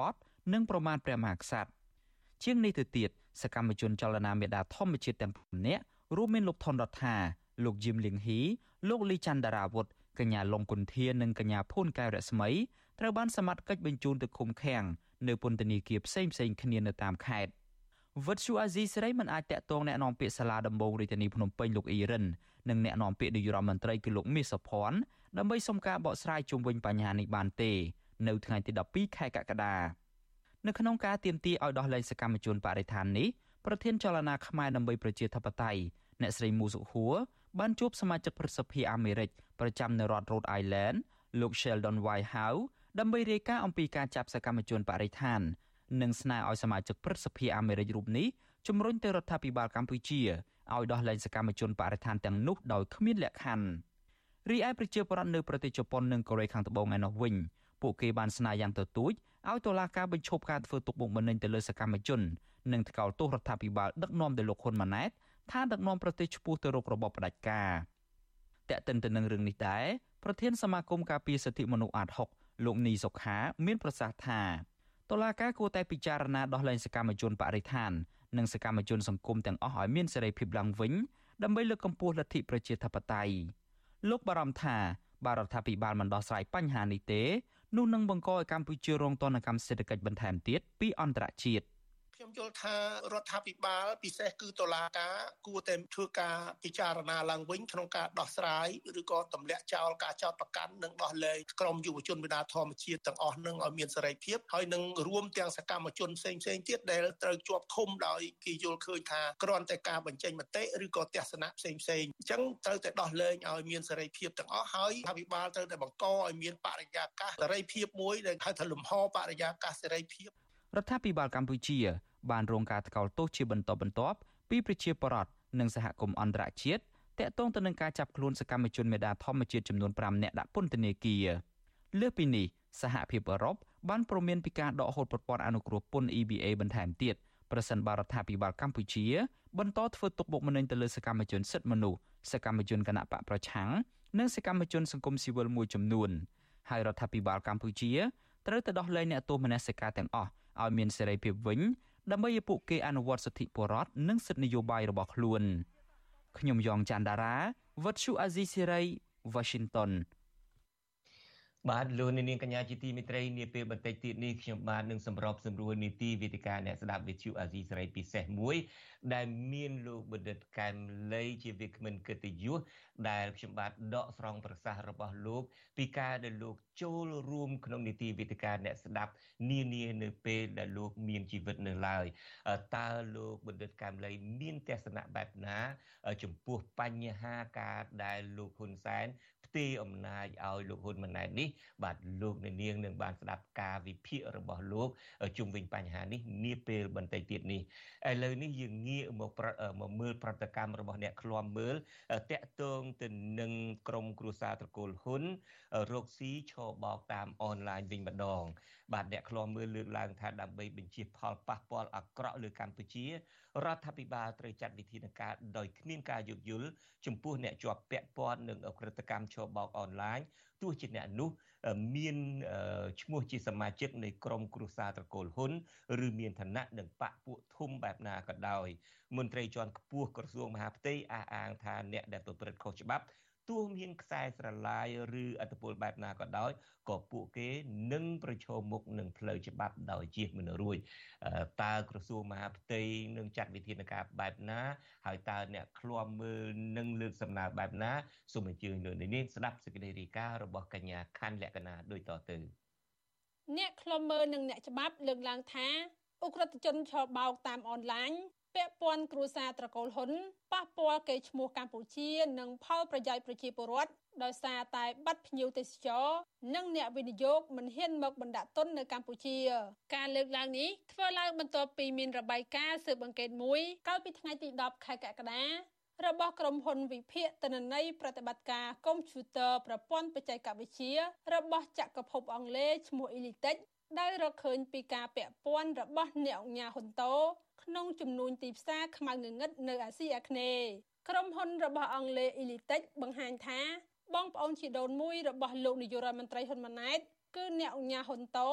និងប្រមាថព្រះមហាក្សត្រជាងនេះទៅទៀតសកម្មជនចលនាមេដាធម្មជាតិទាំងពីរនាក់រួមមានលោកថនរដ្ឋាលោកយឹមលៀងហ៊ីលោកលីច័ន្ទដារាវុធកញ្ញាឡុងគុន្ធានិងកញ្ញាភួនកែវរស្មីត្រូវបានសមត្ថកិច្ចបញ្ជូនទៅឃុំឃាំងនៅពន្ធនាគារផ្សេងៗគ្នានៅតាមខេត្តវិទ្យុអាស៊ីសេរីមិនអាចតាក់ទងแนะនាំពាក្យសាលាដំបងរាជធានីភ្នំពេញលោកអ៊ីរិននិងแนะនាំពាក្យនាយករដ្ឋមន្ត្រីគឺលោកមាសសុភ័ណ្ឌដើម្បីសុំការបកស្រាយជុំវិញបញ្ហានេះបានទេនៅថ្ងៃទីដប់ពីរខែកក្កដានៅក្នុងការទាមទារឲ្យដោះលែងសកម្មជនបរិស្ថាននេះប្រធានចលនាខ្មែរដើម្បីប្រជាធិបតេយ្យអ្នកស្រីមូសុហួរបានជួបសមាជិកព្រឹទ្ធសភាអាមេរិកប្រចាំនៅរដ្ឋ Rhode Island លោក Sheldon Whitehouse ដើម្បីរាយការណ៍អំពីការចាប់សកម្មជនបរិស្ថាននិងស្នើឲ្យសមាជិកព្រឹទ្ធសភាអាមេរិករូបនេះជំរុញទៅរដ្ឋាភិបាលកម្ពុជាឲ្យដោះលែងសកម្មជនបរិស្ថានទាំងនោះដោយគ្មានលក្ខខណ្ឌរីឯប្រជាពលរដ្ឋនៅប្រទេសជប៉ុននិងកូរ៉េខាងត្បូងឯណោះវិញពួកគេបានស្នើយ៉ាងទទូចឲ្យតុលាការបញ្ឈប់ការធ្វើទុកបុកម្នេញទៅលើសកម្មជននិងថ្កោលទោសរដ្ឋាភិបាលដឹកនាំដោយលោកហ៊ុនម៉ាណែតថាដឹកនាំប្រទេសឆ្ពោះទៅរករបបផ្ដាច់ការតែកតិនទៅនឹងរឿងនេះដែរប្រធានសមាគមការពារសិទ្ធិមនុស្សអាតហុកលោកនីសុខាមានប្រសាសន៍ថាតុលាការគួរតែពិចារណាដោះលែងសកម្មជនបរិស្ថាននិងសកម្មជនសង្គមទាំងអស់ឲ្យមានសេរីភាពឡើងវិញដើម្បីលើកកម្ពស់លទ្ធិប្រជាធិបតេយ្យលោកបារម្ភថាបើរដ្ឋាភិបាលមិនដោះស្រាយបញ្ហានេះទេនោះនឹងបង្កឲ្យកម្ពុជារងទណ្ឌកម្មសេដ្ឋកិច្ចបន្ថែមទៀតពីអន្តរជាតិខ្ញុំយល់ថារដ្ឋាភិបាលពិសេសគឺតុលាការគួរតែធ្វើការពិចារណាឡើងវិញក្នុងការដោះស្រាយឬក៏ទម្លាក់ចោលការចោទប្រកាន់និងដោះលែងក្រុមយុវជនមេដាធម្មជាតិទាំងអស់នឹងឲ្យមានសេរីភាពហើយនឹងរួមទាំងសកម្មជនផ្សេងផ្សេងទៀតដែលត្រូវជាប់ឃុំដោយគេយល់ឃើញថាគ្រាន់តែការបញ្ចេញមតិឬក៏ទស្សនៈផ្សេងផ្សេងអញ្ចឹងត្រូវតែដោះលែងឲ្យមានសេរីភាពទាំងអស់ហើយរដ្ឋាភិបាលត្រូវតែបង្កឲ្យមានបរិយាកាសសេរីភាពមួយដែលហៅថាលំហបរិយាកាសសេរីភាពរដ្ឋាភិបាលកម្ពុជាបានរងការថ្កោលទោសជាបន្តបន្ទាប់ពីប្រជាពលរដ្ឋនិងសហគមន៍អន្តរជាតិតាក់ទងទៅនឹងការចាប់ខ្លួនសកម្មជនមេដាធម្មជាតិចំនួនប្រាំនាក់ដាក់ពន្ធនាគារលើសពីនេះសហភាពអឺរ៉ុបបានព្រមានពីការដកហូតប្រព័ន្ធអនុគ្រោះពន្ធ E B A បន្ថែមទៀតប្រសិនបើរដ្ឋាភិបាលកម្ពុជាបន្តធ្វើទុកបុកម្នេញទៅលើសកម្មជនសិទ្ធិមនុស្សសកម្មជនគណបកប្រឆាំងនិងសកម្មជនសង្គមស៊ីវិលមួយចំនួនហើយរដ្ឋាភិបាលកម្ពុជាត្រូវតែដោះលែងអ្នកទោសមនសិការទាំងអស់ឲ្យមានសេរីភាពវិញដើម្បីឲ្យពួកគេអនុវត្តសិទ្ធិពលរដ្ឋនិងសិទ្ធិនយោបាយរបស់ខ្លួនខ្ញុំយ៉ងច័ន្ទដារាវិទ្យុអាស៊ីសេរី Washington បាទលោកនាងកញ្ញាជាទីមេត្រីនាពេលបន្តិចទៀតនេះខ្ញុំបាទនឹងសម្របសម្រួលនីតិវេទិកាអ្នកស្ដាប់វិទ្យុអាស៊ីសេរីពិសេសមួយដែលមានលោកបណ្ឌិតកែមលីជាវាគ្មិនកិត្តិយសដែលខ្ញុំបាទដកស្រង់ប្រសាសន៍របស់លោកពីការដែលលោកចូលរួមក្នុងនីតិវេទិកាអ្នកស្ដាប់នានានៅពេលដែលលោកមានជីវិតនៅឡើយតើលោកបណ្ឌិតកែមលីមានទស្សនៈបែបណាចំពោះបញ្ហាការដែលលោកហ៊ុនសែនផ្ទេរអំណាចឲ្យលោកហ៊ុនម៉ាណែតនេះបាទលោកនាងនឹងបានស្ដាប់ការវិភាគរបស់លោកជុំវិញបញ្ហានេះនាពេលបន្តិចទៀតនេះឥឡូវនេះយើងងាកមកមកមើលប្រតិកម្មរបស់អ្នកឃ្លាំមើលតាក់ទងទៅនឹងក្រុមគ្រួសារត្រកូលហ៊ុនរកស៊ីឆបោកតាមអនឡាញវិញម្ដងបាទអ្នកឃ្លាំមើលលើកឡើងថាដើម្បីបញ្ជៀសផលប៉ះពាល់អាក្រក់លើកម្ពុជារដ្ឋាភិបាលត្រូវចាត់វិធានការដោយគ្មានការយោគយល់ចំពោះអ្នកជាប់ពាក់ព័ន្ធនឹងអក្រិតកម្មឆបោកអនឡាញទោះជាអ្នកនោះមានឈ្មោះជាសមាជិកនៃក្រុមគ្រួសារត្រកូលហ៊ុនឬមានឋានៈនឹងបកពួកធំបែបណាក៏ដោយមន្ត្រីជាន់ខ្ពស់ក្រសួងមហាផ្ទៃអះអាងថាអ្នកដែលប្រព្រឹត្តខុសច្បាប់ទោះមានខ្សែស្រឡាយឬអត្តពលបែបណាក៏ដោយក៏ពួកគេនឹងប្រឈមមុខនឹងផ្លូវច្បាប់ដោយជៀសមិនរួចតើក្រសួងមហាផ្ទៃនឹងចាត់វិធានការបែបណាហើយតើអ្នកឃ្លាំមើលនឹងលើកសំណើបែបណាសូមអញ្ជើញលោកនេះស្ដាប់សេចក្តីរាយការណ៍របស់កញ្ញាខណ្ឌលក្ខណាដូចតទៅអ្នកឃ្លាំមើលនិងអ្នកច្បាប់លើកឡើងថាអ ុក្រិដ្ឋជនឆបោកតាមអនឡាញពាក់ព័ន្ធគ្រួសារត្រកូលហ៊ុនប៉ះពាល់កេរ្តិ៍ឈ្មោះកម្ពុជានិងផលប្រយោជន៍ប្រជាពលរដ្ឋដោយសារតែបាត់ភ្ញៀវទេសចរនិងអ្នកវិនិយោគមិនហ៊ានមកបណ្ដាក់ទុននៅកម្ពុជាការលើកឡើងនេះធ្វើឡើងបន្ទាប់ពីមានរបាយការណ៍ស៊ើបអង្កេតមួយកាលពីថ្ងៃទីដប់ខែកក្កដារបស់ក្រុមហ៊ុនវិភាគទិន្នន័យប្រតិបត្តិការកុំព្យូទ័រប្រព័ន្ធបច្ចេកវិទ្យារបស់ចក្រភពអង់គ្លេសឈ្មោះ Elitech ដែលរកឃើញពីការពាក់ព័ន្ធរបស់អ្នកអង្គការហ៊ុនតូក្នុងចំនួនទីផ្សារខ្មៅងងឹតនៅអាស៊ីអាគ្នេយ៍ក្រុមហ៊ុនរបស់អង់គ្លេស Elitech បង្ហាញថាបងប្អូនជីដូនមួយរបស់លោកនាយករដ្ឋមន្ត្រីហ៊ុនម៉ាណែតគឺអ្នកអង្គការហ៊ុនតូ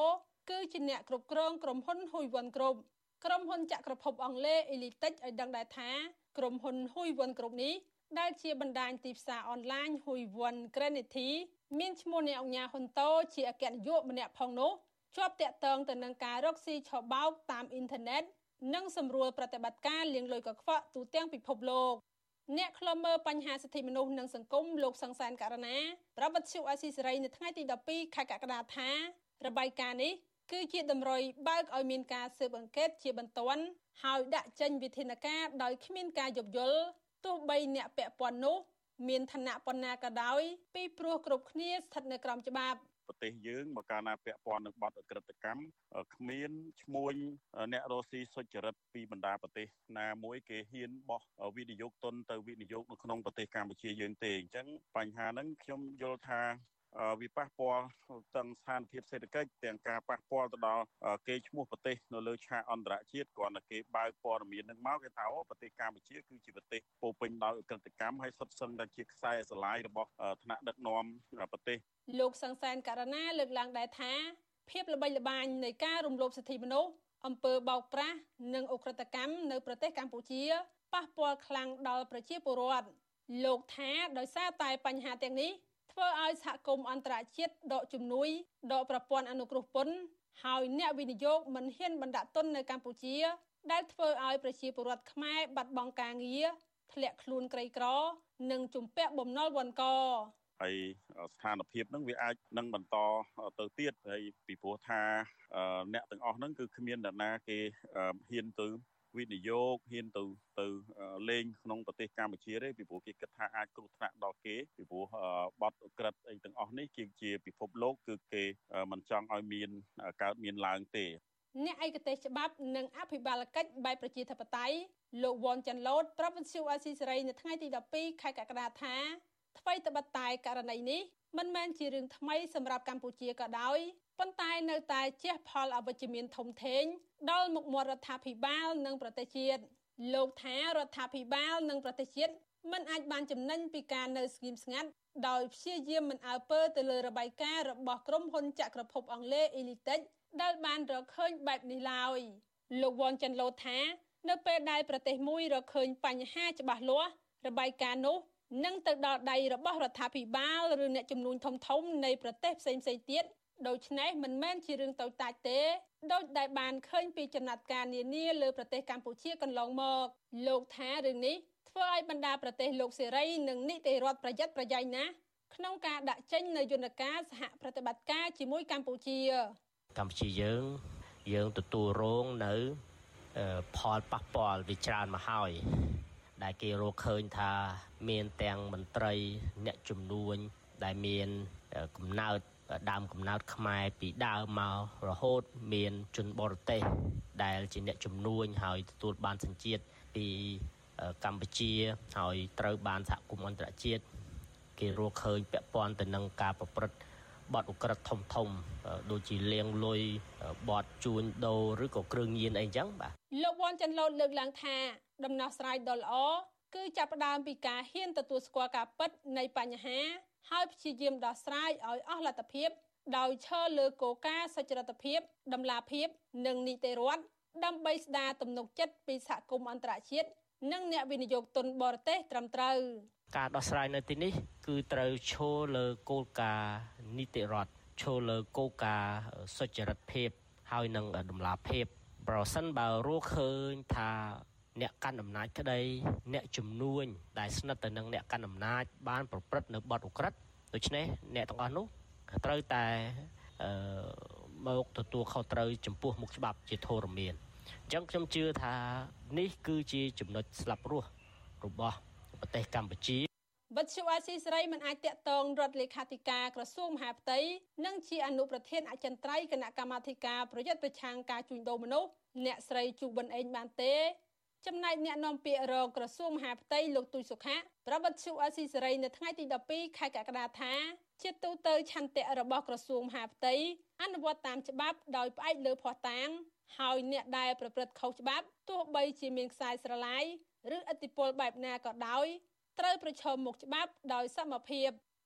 គឺជាអ្នកគ្រប់គ្រងក្រុមហ៊ុន Huiwon Group ក្រុមហ៊ុនចក្រភពអង់គ្លេស Elitech ឲ្យដឹងដែរថាក្រុមហ៊ុន Huiwon Group នេះដែលជាបណ្ដាញទីផ្សារអនឡាញ Huiwon Granity មានឈ្មោះអ្នកអង្គការហ៊ុនតូជាអគ្គនាយកម្នាក់ផងនោះជាប់តាក់ទងទៅនឹងការរកស៊ីឆបោកតាមអ៊ីនធឺណិតនិងសម្រួលប្រតិបត្តិការលាងលុយកខ្វក់ទូទាំងពិភពលោកអ្នកខ្លំមើលបញ្ហាសិទ្ធិមនុស្សនិងសង្គមលោកសង្សានករណាប្រាប់វិទ្យុអាស៊ីសេរីនៅថ្ងៃទីដប់ពីរខែកក្កដាថារបាយការណ៍នេះគឺជាតម្រុយបើកឲ្យមានការស៊ើបអង្កេតជាបន្ទាន់ហើយដាក់ចេញវិធានការដោយគ្មានការយោគយល់ទោះបីអ្នកពាក់ព័ន្ធនោះមានឋានៈប៉ុណ្ណាក៏ដោយពីព្រោះគ្រប់គ្នាស្ថិតនៅក្រោមច្បាប់ប្រទេសយើងមកកាលណាពាក់ព័ន្ធនឹងបទអក្រិតកម្មគ្មានឈ្មួញអ្នករស់ស៊ីសុចរិតពីបណ្ដាប្រទេសណាមួយគេហ៊ានបោះវិនិយោគទុនទៅវិនិយោគនៅក្នុងប្រទេសកម្ពុជាយើងទេអញ្ចឹងបញ្ហាហ្នឹងខ្ញុំយល់ថាវាប៉ះពាល់ទាំងស្ថានភាពសេដ្ឋកិច្ចទាំងការប៉ះពាល់ទៅដល់គេឈ្មោះប្រទេសនៅលើឆាកអន្តរជាតិគ្រាន់តែគេបើកព័ត៌មាននឹងមកគេថាអូប្រទេសកម្ពុជាគឺជាប្រទេសពោពេញដោយអក្រិតកម្មហើយសុទ្ធសឹងតែជាខ្សែស្រឡាយរបស់ថ្នាក់ដឹកនាំប្រទេសលោកសង្សានករណាលើកឡើងដែរថាភាពល្បីល្បាញនៃការរំលោភសិទ្ធិមនុស្សអំពើបោកប្រាស់និងអក្រិតកម្មនៅប្រទេសកម្ពុជាប៉ះពាល់ខ្លាំងដល់ប្រជាពលរដ្ឋលោកថាដោយសារតែបញ្ហាទាំងនេះធ្វើឲ្យសហគមន៍អន្តរជាតិដកជំនួយដកប្រព័ន្ធអនុគ្រោះពន្ធហើយអ្នកវិនិយោគមិនហ៊ានបណ្ដាក់ទុននៅកម្ពុជាដែលធ្វើឲ្យប្រជាពលរដ្ឋខ្មែរបាត់បង់ការងារធ្លាក់ខ្លួនក្រីក្រនិងជំពាក់បំណុលវណ្ឌកហើយស្ថានភាពហ្នឹងវាអាចនឹងបន្តទៅទៀតហើយពីព្រោះថាអ្នកទាំងអស់ហ្នឹងគឺគ្មាននរណាគេហ៊ានទៅវិនិយោគហ៊ានទៅទៅលេងក្នុងប្រទេសកម្ពុជាទេពីព្រោះគេគិតថាអាចគ្រោះថ្នាក់ដល់គេពីព្រោះបទអក្រិតអីទាំងអស់នេះគឺជាពិភពលោកគឺគេមិនចង់ឲ្យមានកើតមានឡើងទេអ្នកឯកទេសច្បាប់និងអភិបាលកិច្ចបែបប្រជាធិបតេយ្យលោកវ៉ាន់ចាន់ឡូតប្រាប់វិទ្យុអាស៊ីសេរីនៅថ្ងៃទីដប់ពីរខែកក្កដាថាថ្មីត្បិតតែករណីនេះមិនមែនជារឿងថ្មីសម្រាប់កម្ពុជាក៏ដោយប៉ុន្តែនៅតែជះផលអវិជ្ជមានធំធេងដល់មុខមាត់រដ្ឋាភិបាលនិងប្រទេសជាតិលោកថារដ្ឋាភិបាលនិងប្រទេសជាតិមិនអាចបានចំណេញពីការនៅស្ងៀមស្ងាត់ដោយព្យាយាមមិនអើពើទៅលើរបាយការណ៍របស់ក្រុមហ៊ុនចក្រភពអង់គ្លេស Elitech ដែលបានរកឃើញបែបនេះឡើយលោកវ៉ាន់ចាន់ឡូថានៅពេលដែលប្រទេសមួយរកឃើញបញ្ហាច្បាស់លាស់របាយការណ៍នោះនឹងទៅដល់ដៃរបស់រដ្ឋាភិបាលឬអ្នកជំនួញធំៗនៃប្រទេសផ្សេងៗទៀតដូច្នេះមិនមែនជារឿងតូចតាចទេដោយដែលបានឃើញពីចំណាត់ការនានាលើប្រទេសកម្ពុជាកន្លងមកលោកថារឿងនេះធ្វើឲ្យបណ្ដាប្រទេសលោកសេរីនិងនីតិរដ្ឋប្រយ័ត្នប្រយែងណាស់ក្នុងការដាក់ចេញនូវយន្តការសហប្រតិបត្តិការជាមួយកម្ពុជាកម្ពុជាយើងយើងទទួលរងនៅផលប៉ះពាល់វាច្រើនមកហើយដែលគេរកឃើញថាមានទាំងមន្ត្រីអ្នកជំនួញដែលមានកំណើតដើមកំណើតខ្មែរពីដើមមករហូតមានជនបរទេសដែលជាអ្នកជំនួញហើយទទួលបានសញ្ជាតិពីកម្ពុជាហើយត្រូវបានសហគមន៍អន្តរជាតិគេរកឃើញពាក់ព័ន្ធទៅនឹងការប្រព្រឹត្តបទឧក្រិដ្ឋធំធំដូចជាលាងលុយបទជួញដូរឬក៏គ្រឿងញៀនអីចឹងបាទលោកវ៉ាន់ចាន់ឡូតលើកឡើងថាដំណោះស្រាយដ៏ល្អគឺចាប់ផ្ដើមពីការហ៊ានទទួលស្គាល់ការពិតនៃបញ្ហាហើយព្យាយាមដោះស្រាយឲ្យអស់លទ្ធភាពដោយឈរលើគោលការណ៍សុចរិតភាពតម្លាភាពនិងនីតិរដ្ឋដើម្បីស្ដារទំនុកចិត្តពីសហគមន៍អន្តរជាតិនិងអ្នកវិនិយោគទុនបរទេសត្រឹមត្រូវការដោះស្រាយនៅទីនេះគឺត្រូវឈរលើគោលការណ៍នីតិរដ្ឋឈរលើគោលការណ៍សុចរិតភាពហើយនិងតម្លាភាពប្រសិនបើរកឃើញថាអ្នកកាន់អំណាចក្តីអ្នកជំនួញដែលស្និទ្ធទៅនឹងអ្នកកាន់អំណាចបានប្រព្រឹត្តនៅបទឧក្រិដ្ឋដូច្នេះអ្នកទាំងអស់នោះត្រូវតែអឺមកទទួលខុសត្រូវចំពោះមុខច្បាប់ជាធរមានអញ្ចឹងខ្ញុំជឿថានេះគឺជាចំណុចស្លាប់រស់របស់ប្រទេសកម្ពុជាវិទ្យុអាស៊ីសេរីមិនអាចតាក់ទងរដ្ឋលេខាធិការក្រសួងមហាផ្ទៃនិងជាអនុប្រធានអចិន្ត្រៃយ៍គណៈកម្មាធិការប្រយុទ្ធប្រឆាំងការជួញដូរមនុស្សអ្នកស្រីជូប៊ុនអេងបានទេចំណែកអ្នកនាំពាក្យរងក្រសួងមហាផ្ទៃលោកទូចសុខាប្រាប់វិទ្យុអាស៊ីសេរីនៅថ្ងៃទីដប់ពីរខែកក្កដាថាជាទូទៅឆន្ទៈរបស់ក្រសួងមហាផ្ទៃអនុវត្តតាមច្បាប់ដោយផ្អែកលើភស្តុតាងហើយអ្នកដែលប្រព្រឹត្តខុសច្បាប់ទោះបីជាមានខ្សែស្រឡាយឬឥទ្ធិពលបែបណាក៏ដោយត្រូវប្រឈមមុខច្បាប់ដោយសមភាព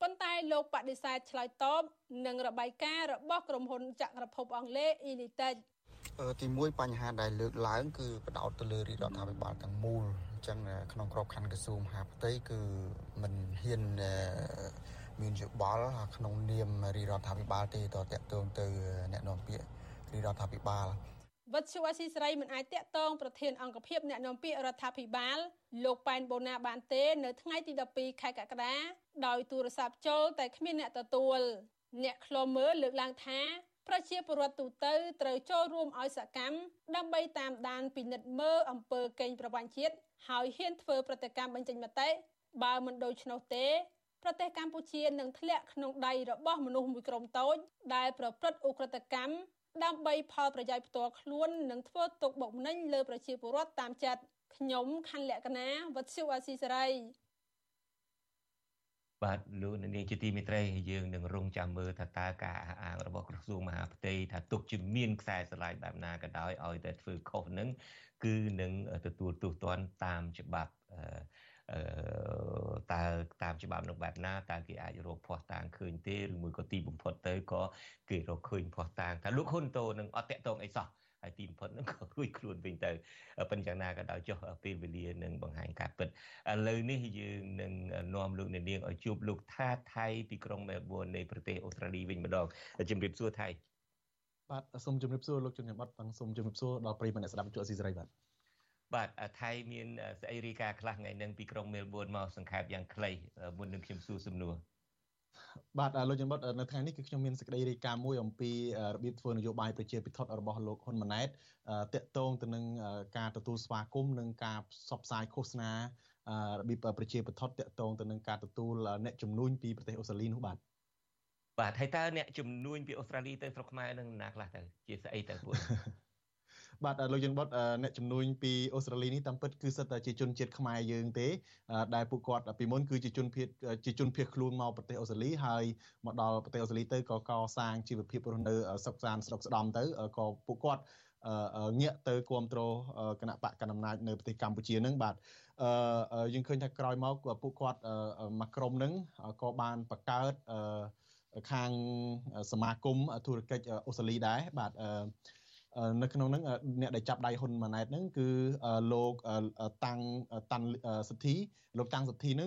ប៉ុន្តែលោកបដិសេធឆ្លើយតបនឹងរបាយការណ៍របស់ក្រុមហ៊ុនចក្រភពអង់គ្លេស Elitech ទីមួយបញ្ហាដែលលើកឡើងគឺបដោតទៅលើរាជរដ្ឋាភិបាលទាំងមូលអញ្ចឹងក្នុងក្របខ័ណ្ឌក្រសួងមហាផ្ទៃគឺមិនហ៊ានមានយោបល់ក្នុងនាមរាជរដ្ឋាភិបាលទេតតទៅទៅអ្នកនាំពាក្យរាជរដ្ឋាភិបាលវត្តជាស៊ីស្រីមិនអាចតាក់ទងប្រធានអង្គភិបអ្នកនាំពាក្យរដ្ឋាភិបាលលោកប៉ែនបូណាបានទេនៅថ្ងៃទីដប់ពីរខែកក្កដាដោយទូរស័ព្ទចូលតែគ្មានអ្នកទទួលអ្នកឃ្លាំមើលលើកឡើងថាប្រជាពលរដ្ឋទូទៅត្រូវចូលរួមឲ្យសកម្មដើម្បីតាមដានពិនិត្យមើលអំពើកេងប្រវ័ញ្ចជាតិហើយហ៊ានធ្វើប្រតិកម្មបញ្ចេញមតិបើមិនដូច្នោះទេប្រទេសកម្ពុជានឹងធ្លាក់ក្នុងដៃរបស់មនុស្សមួយក្រុមតូចដែលប្រព្រឹត្តឧក្រិដ្ឋកម្មដើម្បីផលប្រយោជន៍ផ្ទាល់ខ្លួននិងធ្វើទុកបុកម្នេញលើប្រជាពលរដ្ឋតាមចិត្តខ្ញុំខណ្ឌលក្ខណាវត្តសុអាស៊ីសេរីបាទលោកនាងជាទីមេត្រីយើងនឹងរងចាំមើលថាតើការអះអាងរបស់ក្រសួងមហាផ្ទៃថាទុកជាមានខ្សែស្រឡាយបែបណាក៏ដោយឲ្យតែធ្វើខុសនឹងគឺនឹងទទួលទោសទណ្ឌតាមច្បាប់អឺតើតាមច្បាប់នោះបែបណាតើគេអាចរកភ័ស្តុតាងឃើញទេឬមួយក៏ទីបំផុតទៅក៏គេរកឃើញភ័ស្តុតាងថាលោកហ៊ុនតូនឹងអត់តាក់ទងអីសោះហើយទីបំផុតនឹងក៏រួចខ្លួនវិញទៅប៉ុន្តែយ៉ាងណាក៏ដោយចុះពេលវេលានឹងបង្ហាញការពិតឥឡូវនេះយើងនឹងនាំលោកអ្នកនាងឲ្យជួបលោកថាថៃពីក្រុងមែលប៊ននៃប្រទេសអូស្ត្រាលីវិញម្ដងជំរាបសួរថៃបាទសូមជំរាបសួរលោកជំនាញបតនិងសូមជំរាបសួរដល់ប្រិយមិត្តអ្នកស្ដាប់វិទ្យុអស៊ីសេរីបាទបាទថៃមានស្អីរាយការណ៍ខ្លះថ្ងៃនេះពីក្រុងមែលប៊នមកសង្ខេបយ៉ាងខ្លីមុននឹងខ្ញុំសួរសំណួរបាទលោកជំនាញបតនៅថ្ងៃនេះគឺខ្ញុំមានសេចក្តីរាយការណ៍មួយអំពីរបៀបធ្វើនយោបាយប្រជាពិធរបស់លោកហ៊ុនម៉ាណែតតាក់ទងទៅនឹងការទទួលស្វាគមន៍និងការផ្សព្វផ្សាយឃោសនារបៀបប្រជាពិធតាក់ទងទៅនឹងការទទួលអ្នកជំនួញពីប្រទេសអូស្ត្រាលីនោះបាទបាទហើយតើអ្នកជំនួញពីអូស្ត្រាលីទៅស្រុកខ្មែរនឹងណាខ្លះទៅជាស្អីទៅពួកបាទលោកយើងបតអ្នកជំនួញពីអូស្ត្រាលីនេះតាមពិតគឺសិតតែជាជនជាតិខ្មែរយើងទេដែលពួកគាត់ពីមុនគឺជាជនភៀសជាជនភៀសខ្លួនមកប្រទេសអូស្ត្រាលីហើយមកដល់ប្រទេសអូស្ត្រាលីទៅក៏កសាងជីវភាពរស់នៅសុខសាន្តស្រុកស្ដំទៅក៏ពួកគាត់ងាកទៅគ្រប់គ្រងគណៈបកកណ្ដាលអំណាចនៅប្រទេសកម្ពុជានឹងបាទយើងឃើញថាក្រោយមកពួកគាត់មកក្រុមនឹងក៏បានបង្កើតខាងសមាគមធុរកិច្ចអូស្ត្រាលីដែរបាទនៅក្នុងហ្នឹងអ្នកដែលចាប់ដៃហ៊ុនម៉ាណែតហ្នឹងគឺលោកតាំងតាន់សិទ្ធិលោកតាំងសិទ្ធិហ្នឹង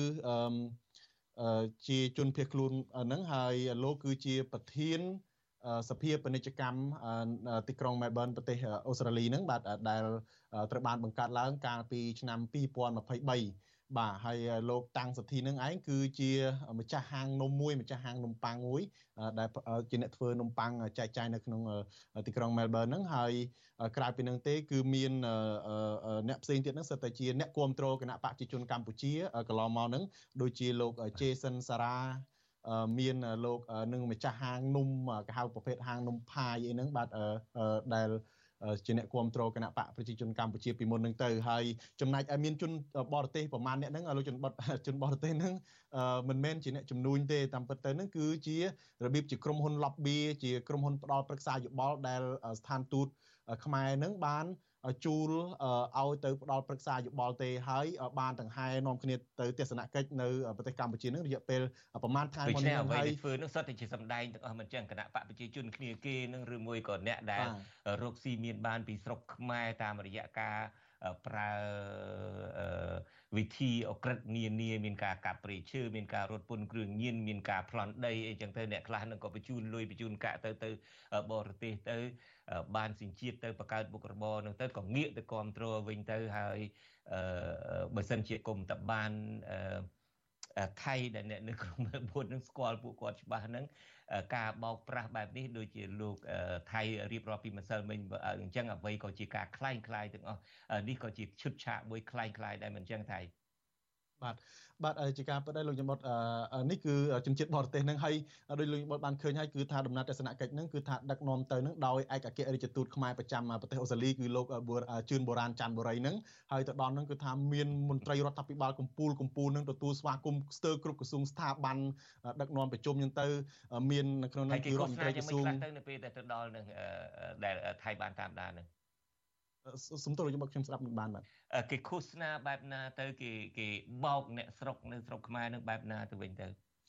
គឺជាជនភៀសខ្លួនហ្នឹងហើយលោកគឺជាប្រធានសភាពាណិជ្ជកម្មទីក្រុងមែលប៊នប្រទេសអូស្ត្រាលីហ្នឹងបាទដែលត្រូវបានបង្កើតឡើងកាលពីឆ្នាំពីរពាន់ម្ភៃបីបាទហើយលោកតាំងសិទ្ធិនឹងឯងគឺជាម្ចាស់ហាងនំមួយម្ចាស់ហាងនំប៉័ងមួយដែលជាអ្នកធ្វើនំប៉័ងចែកចាយនៅក្នុងទីក្រុងមែលប៊នហ្នឹងហើយក្រៅពីនឹងទេគឺមានអ្នកផ្សេងទៀតហ្នឹងសិតតែជាអ្នកគ្រប់គ្រងគណៈបកប្រជាជនកម្ពុជាកន្លងមកហ្នឹងដូចជាលោក Jason Sara មានលោកនឹងម្ចាស់ហាងនំគេហៅប្រភេទហាងនំផាយអីហ្នឹងបាទដែលជាអ្នកគ្រប់គ្រងគណៈបកប្រជាជនកម្ពុជាពីមុននឹងទៅហើយចំណែកឲ្យមានជនបរទេសប្រមាណអ្នកហ្នឹងលោកជនបតជនបរទេសហ្នឹងមិនមែនជាអ្នកជំនួញទេតាមពិតទៅហ្នឹងគឺជារបៀបជាក្រុមហ៊ុន lobby ជាក្រុមហ៊ុនផ្ដល់ប្រឹក្សាយោបល់ដែលស្ថានទូតខ្មែរហ្នឹងបានជួលឲ្យទៅផ្ដល់ប្រឹក្សាយោបល់ទេហើយបានទាំងហែនាំគ្នាទៅទស្សនកិច្ចនៅប្រទេសកម្ពុជានឹងរយៈពេលប្រហែលថ្ងៃមុននេះហើយធ្វើនឹងសុទ្ធតែជាសម្ដែងទាំងអស់មិនចឹងគណៈបកប្រជាជនគ្នាគេនឹងឬមួយក៏អ្នកដែលរកស៊ីមានបានពីស្រុកខ្មែរតាមរយៈការប្រើវិធីអក្រិតនានាមានការកាប់ព្រៃឈើមានការរត់ពន្ធគ្រឿងញៀនមានការប្លន់ដីអីចឹងទៅអ្នកខ្លះនឹងក៏បញ្ជូនលុយបញ្ជូនកាក់ទៅទៅបរទេសទៅបានសិញ្ជាតិទៅបង្កើតមុខរបរនឹងទៅក៏ងាកទៅគ្រប់គ្រងវិញទៅហើយបើសិនជាគុំតបានថៃដែលអ្នកនៅក្នុងមែលប៊ននឹងស្គាល់ពួកគាត់ច្បាស់ហ្នឹងការបោកប្រាស់បែបនេះដូចជាលោកថៃរៀបរាប់ពីម្សិលមិញអញ្ចឹងអ្វីក៏ជាការคล้ายคล้ายទាំងអស់នេះក៏ជាឈុតឆាកមួយคล้ายคล้ายដែរមិនអញ្ចឹងថៃបាទបាទជាការពិតដែរលោកញ៉ាំបតនេះគឺជនជាតិបរទេសនឹងហើយដោយលោកញ៉ាំបតបានឃើញហើយគឺថាដំណើរទស្សនកិច្ចនឹងគឺថាដឹកនាំទៅនឹងដោយឯកអគ្គរដ្ឋទូតខ្មែរប្រចាំប្រទេសអូស្ត្រាលីគឺលោកជឿនបូរ៉ានច័ន្ទបុរីនឹងហើយទៅដល់នឹងគឺថាមានមន្ត្រីរដ្ឋាភិបាលកម្ពុជាកម្ពុជានឹងទទួលស្វាគមន៍ស្ទើរគ្រប់ក្រសួងស្ថាប័នដឹកនាំប្រជុំហ្នឹងទៅមាននៅក្នុងនឹងគឺរដ្ឋមន្ត្រីក្រសួងទៅនៅពេលដែលទៅដល់នឹងដែលថៃបានតាមដាននឹងសំទោសរបស់ខ្ញុំស្ដាប់មិនបានបាទគេឃោសនាបែបណាទៅគេគេបោកអ្នកស្រុកនៅស្រុកខ្មែរនឹងបែបណាទៅវិញទៅ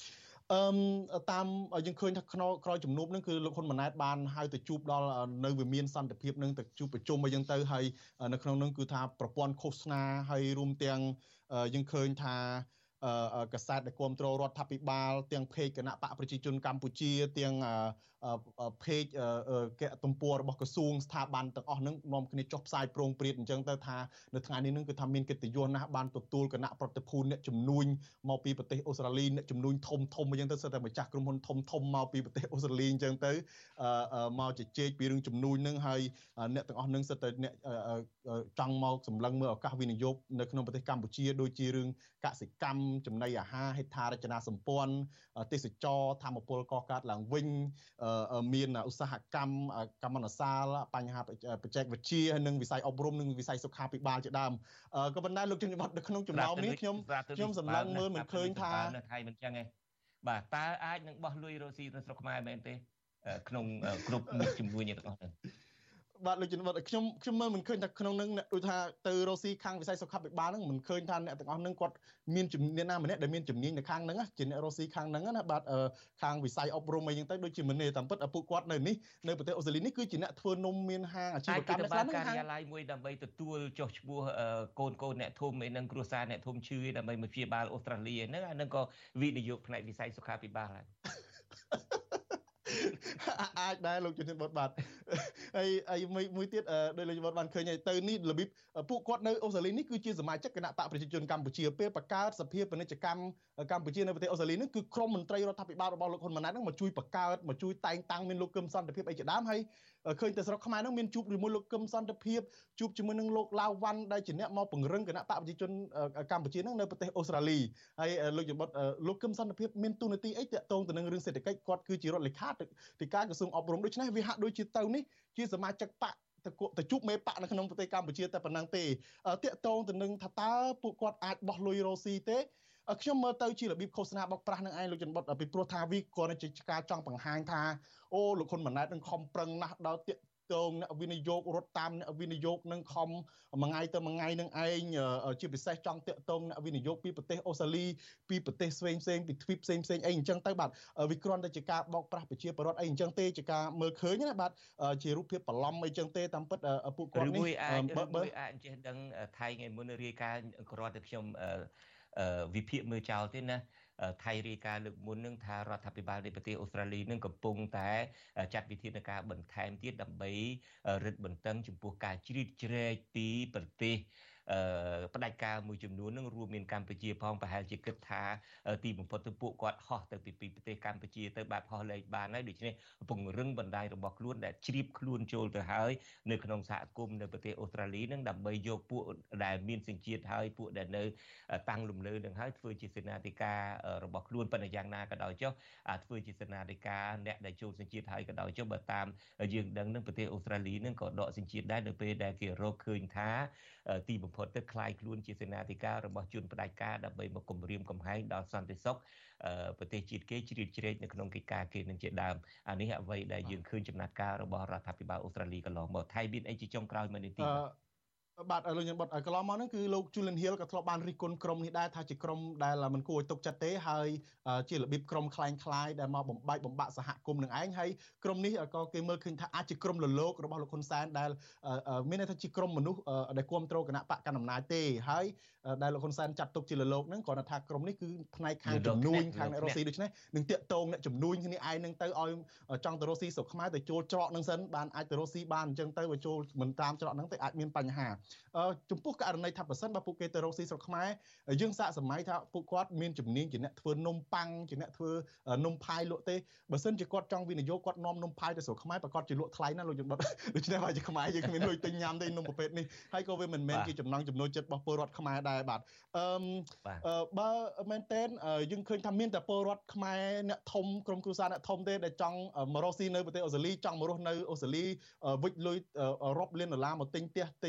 អឺតាមយើងឃើញថាក្នុងក្រោយជំនួបហ្នឹងគឺលោកហ៊ុនម៉ាណែតបានហៅទៅជួបដល់នៅវិមានសន្តិភាពនឹងទៅជួបប្រជុំអីចឹងទៅហើយនៅក្នុងហ្នឹងគឺថាប្រព័ន្ធឃោសនាហើយរួមទាំងយើងឃើញថាកាសែតដែលគ្រប់គ្រងរដ្ឋាភិបាលទាំងเพจគណៈបកប្រជាជនកម្ពុជាទាំងเพจទំព័ររបស់ក្រសួងស្ថាប័នទាំងអស់ហ្នឹងនាំគ្នាចុះផ្សាយប្រងព្រាតអញ្ចឹងទៅថានៅថ្ងៃនេះហ្នឹងគឺថាមានកិត្តិយសណាស់បានទទួលគណៈប្រតិភូអ្នកជំនួញមកពីប្រទេសអូស្ត្រាលីអ្នកជំនួញធំធំអញ្ចឹងទៅសិតតែម្ចាស់ក្រុមហ៊ុនធំធំមកពីប្រទេសអូស្ត្រាលីអញ្ចឹងទៅមកជជែកពីរឿងជំនួញហ្នឹងហើយអ្នកទាំងអស់ហ្នឹងសិតតែអ្នកចង់មកសម្លឹងមើលឱកាសវិនិយោគនៅក្នុងប្រទេសកម្ពុជាដូចជារឿងកសិកម្មចំណីអាហារហេដ្ឋារចនាសម្ព័ន្ធទេសចរធម្មពលកកើតឡើងវិញមានឧស្សាហកម្មកម្មនសាលបញ្ហាបច្ចេកវិទ្យានិងវិស័យអប់រំនិងវិស័យសុខាភិបាលជាដើមក៏ប៉ុន្តែលោកជំនិវត្តនៅក្នុងចំណោមនេះខ្ញុំខ្ញុំសម្លឹងមើលមិនឃើញថានៅថៃមិនចឹងទេបាទតើអាចនឹងបោះលុយរកស៊ីទៅស្រុកខ្មែរមែនទេក្នុងគ្រប់មុខជំនួយទាំងអស់ហ្នឹងបាទលោកជំនិវត្តខ្ញុំខ្ញុំមើលមិនឃើញថាក្នុងនឹងដូចថាទៅរកស៊ីខាងវិស័យសុខាភិបាលហ្នឹងមិនឃើញថាអ្នកទាំងអស់ហ្នឹងគាត់មានជំនាញណាម្នាក់ដែលមានជំនាញនៅខាងហ្នឹងជាអ្នករកស៊ីខាងហ្នឹងណាបាទខាងវិស័យអប់រំអីចឹងទៅដូចជាមិនទេតាមពិតពួកគាត់នៅនេះនៅប្រទេសអូស្ត្រាលីនេះគឺជាអ្នកធ្វើនំមានហាងអាជីវកម្មនៅខាងហ្នឹងការិយាល័យមួយដើម្បីទទួលចុះឈ្មោះកូនកូនអ្នកធំឯហ្នឹងគ្រួសារអ្នកធំឈឺដើម្បីមកព្យាបាលអូស្ត្រាលីហ្នឹងអាហ្នឹងក៏វិនិយោគផ្នែកវិស័យសុខាភិបាលហើយអាចដែរលោកជំនិតបុតបាទហើយហើយមួយទៀតដោយលោកជំនិតបានឃើញហើយទៅនេះរបៀបពួកគាត់នៅអូស្ត្រាលីនេះគឺជាសមាជិកគណៈបកប្រជាជនកម្ពុជាពេលបង្កើតសភាពាណិជ្ជកម្មកម្ពុជានៅប្រទេសអូស្ត្រាលីនេះគឺក្រុមមន្ត្រីរដ្ឋាភិបាលរបស់លោកហ៊ុនម៉ាណែតនឹងមកជួយបង្កើតមកជួយតែងតាំងមានលោកកឹមសន្តិភាពអីជាដើមហើយឃើញតែស្រុកខ្មែរនឹងមានជួបជាមួយលោកកឹមសន្តិភាពជួបជាមួយនឹងលោកឡាវវ៉ាន់ដែលជាអ្នកមកពង្រឹងគណៈបកប្រជាជនកម្ពុជានឹងនៅប្រទេសអូស្ត្រាលីហើយលោកជំនិតលោកកឹមសន្តិភាពមានទូនាទីអីតាក់ទងទៅនឹងរឿងសេដ្ឋកិច្ចគាត់គឺជារដ្ឋលេខាធិការក្រសួងអប់រំដូច្នេះវាហាក់ដូចជាទៅនេះជាសមាជិកបកទៅជួបមេបកនៅក្នុងប្រទេសកម្ពុជាតែប៉ុណ្ណឹងទេតាក់ទងទៅនឹងថាតើពួកគាត់អាចបោះលុយរកស៊ីទេខ្ញុំមើលទៅជារបៀបឃោសនាបោកប្រាស់នឹងឯងលោកជំនិតពីព្រោះថាវាគាត់ជាការចង់បង្ហាញថាអូលោកហ៊ុនម៉ាណែតនឹងខំប្រឹងណាស់ដល់តាក់ទងអ្នកវិនិយោគរត់តាមអ្នកវិនិយោគនឹងខំមួយថ្ងៃទៅមួយថ្ងៃនឹងឯងជាពិសេសចង់តាក់ទងអ្នកវិនិយោគពីប្រទេសអូស្ត្រាលីពីប្រទេសផ្សេងផ្សេងពីទ្វីបផ្សេងផ្សេងអីអញ្ចឹងទៅបាទវាគ្រាន់តែជាការបោកប្រាស់ប្រជាពលរដ្ឋអីអញ្ចឹងទេជាការមើលឃើញណាបាទជារូបភាពបន្លំអីអញ្ចឹងទេតាមពិតពួកគាត់នេះបើបើអាចចេះដឹងថៃថ្ងៃមុនរាយការណ៍គ្រាន់តែខ្ញុំវិភាគមើលចោលទេណាថៃរាយការណ៍លើកមុននឹងថារដ្ឋាភិបាលនៃប្រទេសអូស្ត្រាលីនឹងកំពុងតែចាត់វិធានការបន្ថែមទៀតដើម្បីរឹតបន្តឹងចំពោះការជ្រៀតជ្រែកពីប្រទេសផ្ដាច់ការមួយចំនួននឹងរួមមានកម្ពុជាផងប្រហែលជាគិតថាទីបំផុតទៅពួកគាត់ហោះទៅពីប្រទេសកម្ពុជាទៅបែបហោះលេខបានហើយដូច្នេះពង្រឹងបណ្ដាញរបស់ខ្លួនដែលជ្រាបខ្លួនចូលទៅហើយនៅក្នុងសហគមន៍នៅប្រទេសអូស្ត្រាលីនឹងដើម្បីយកពួកដែលមានសញ្ជាតិហើយពួកដែលនៅតាំងលំនៅនឹងហើយធ្វើជាសេនាធិការរបស់ខ្លួនប៉ុន្តែយ៉ាងណាក៏ដោយចុះធ្វើជាសេនាធិការអ្នកដែលចូលសញ្ជាតិហើយក៏ដោយចុះបើតាមយើងដឹងនឹងប្រទេសអូស្ត្រាលីនឹងក៏ដកសញ្ជាតិដែរនៅពេលដែលគេរកឃើញថាទីបំផុតទៅคล้ายខ្លួនជាសេនាធិការរបស់ជនផ្ដាច់ការដើម្បីមកគម្រាមកំហែងដល់សន្តិសុខប្រទេសជាតិគេជ្រៀតជ្រែកនៅក្នុងកិច្ចការគេនឹងជាដើមអានេះអ្វីដែលយើងឃើញចំណាត់ការរបស់រដ្ឋាភិបាលអូស្ត្រាលីកន្លងមកថៃមានអីជាចុងក្រោយមួយនេះទីបាទលោកញ៉ាំបាត់កន្លងមកហ្នឹងគឺលោក Julian Hill ក៏ធ្លាប់បានរិះគន់ក្រុមនេះដែរថាជាក្រុមដែលមិនគួរឲ្យទុកចិត្តទេហើយជារបៀបក្រុមคล้ายคล้ายដែលមកបំបែកបំបាក់សហគមន៍នឹងឯងហើយក្រុមនេះក៏គេមើលឃើញថាអាចជាក្រុមលលោករបស់លោកហ៊ុនសែនដែលមានន័យថាជាក្រុមមនុស្សដែលគ្រប់គ្រងគណៈបកកណ្ដាលអំណាចទេហើយដែលលោកហ៊ុនសែនចាត់ទុកជាលលោកហ្នឹងគាត់ថាក្រុមនេះគឺផ្នែកខាងជំនួយខាងអ្នករស់ស៊ីដូច្នេះនឹងតាក់ទងអ្នកជំនួយគ្នាឯងនឹងទៅឲ្យចង់ទៅរស់ស៊ីស្រុកខ្មែរទៅចូលច្រកហ្នឹងសិនបានអាចទៅរស់ស៊ីបានអញ្ចឹងទៅបើចូលមិនតាមច្រកហ្នឹងទៅអាចមានបញ្ហាចំពោះករណីថាប្រសិនបើពួកគេទៅរកស៊ីស្រុកខ្មែរយើងសាកសម័យថាពួកគាត់មានជំនាញជាអ្នកធ្វើនំប៉័ងជាអ្នកធ្វើនំផាយលក់ទេបើសិនជាគាត់ចង់វិនិយោគគាត់នាំនំផាយទៅស្រុកខ្មែរប្រកាសជាលក់ថ្លៃណាស់លោកជំនិតដូច្នេះបើជាខ្មែរយើងគ្មានលុយទិញញ៉ាំទេនំប្រភេទនេះហើយក៏វាមិនមែនជាចំណង់ចំណូលចិត្តរបស់ពលរដ្ឋខ្មែរដែរបាទអឺបើមែនតើយើងឃើញថាមានតែពលរដ្ឋខ្មែរអ្នកធំក្រុមគ្រួសារអ្នកធំទេដែលចង់មករកស៊ីនៅប្រទេសអូស្ត្រាលីចង់មករស់នៅអូស្ត្រាលីវិចលុយរាប់លានដុល្លារមកទិញផ្ទះទិញទ្រព្យសម្ប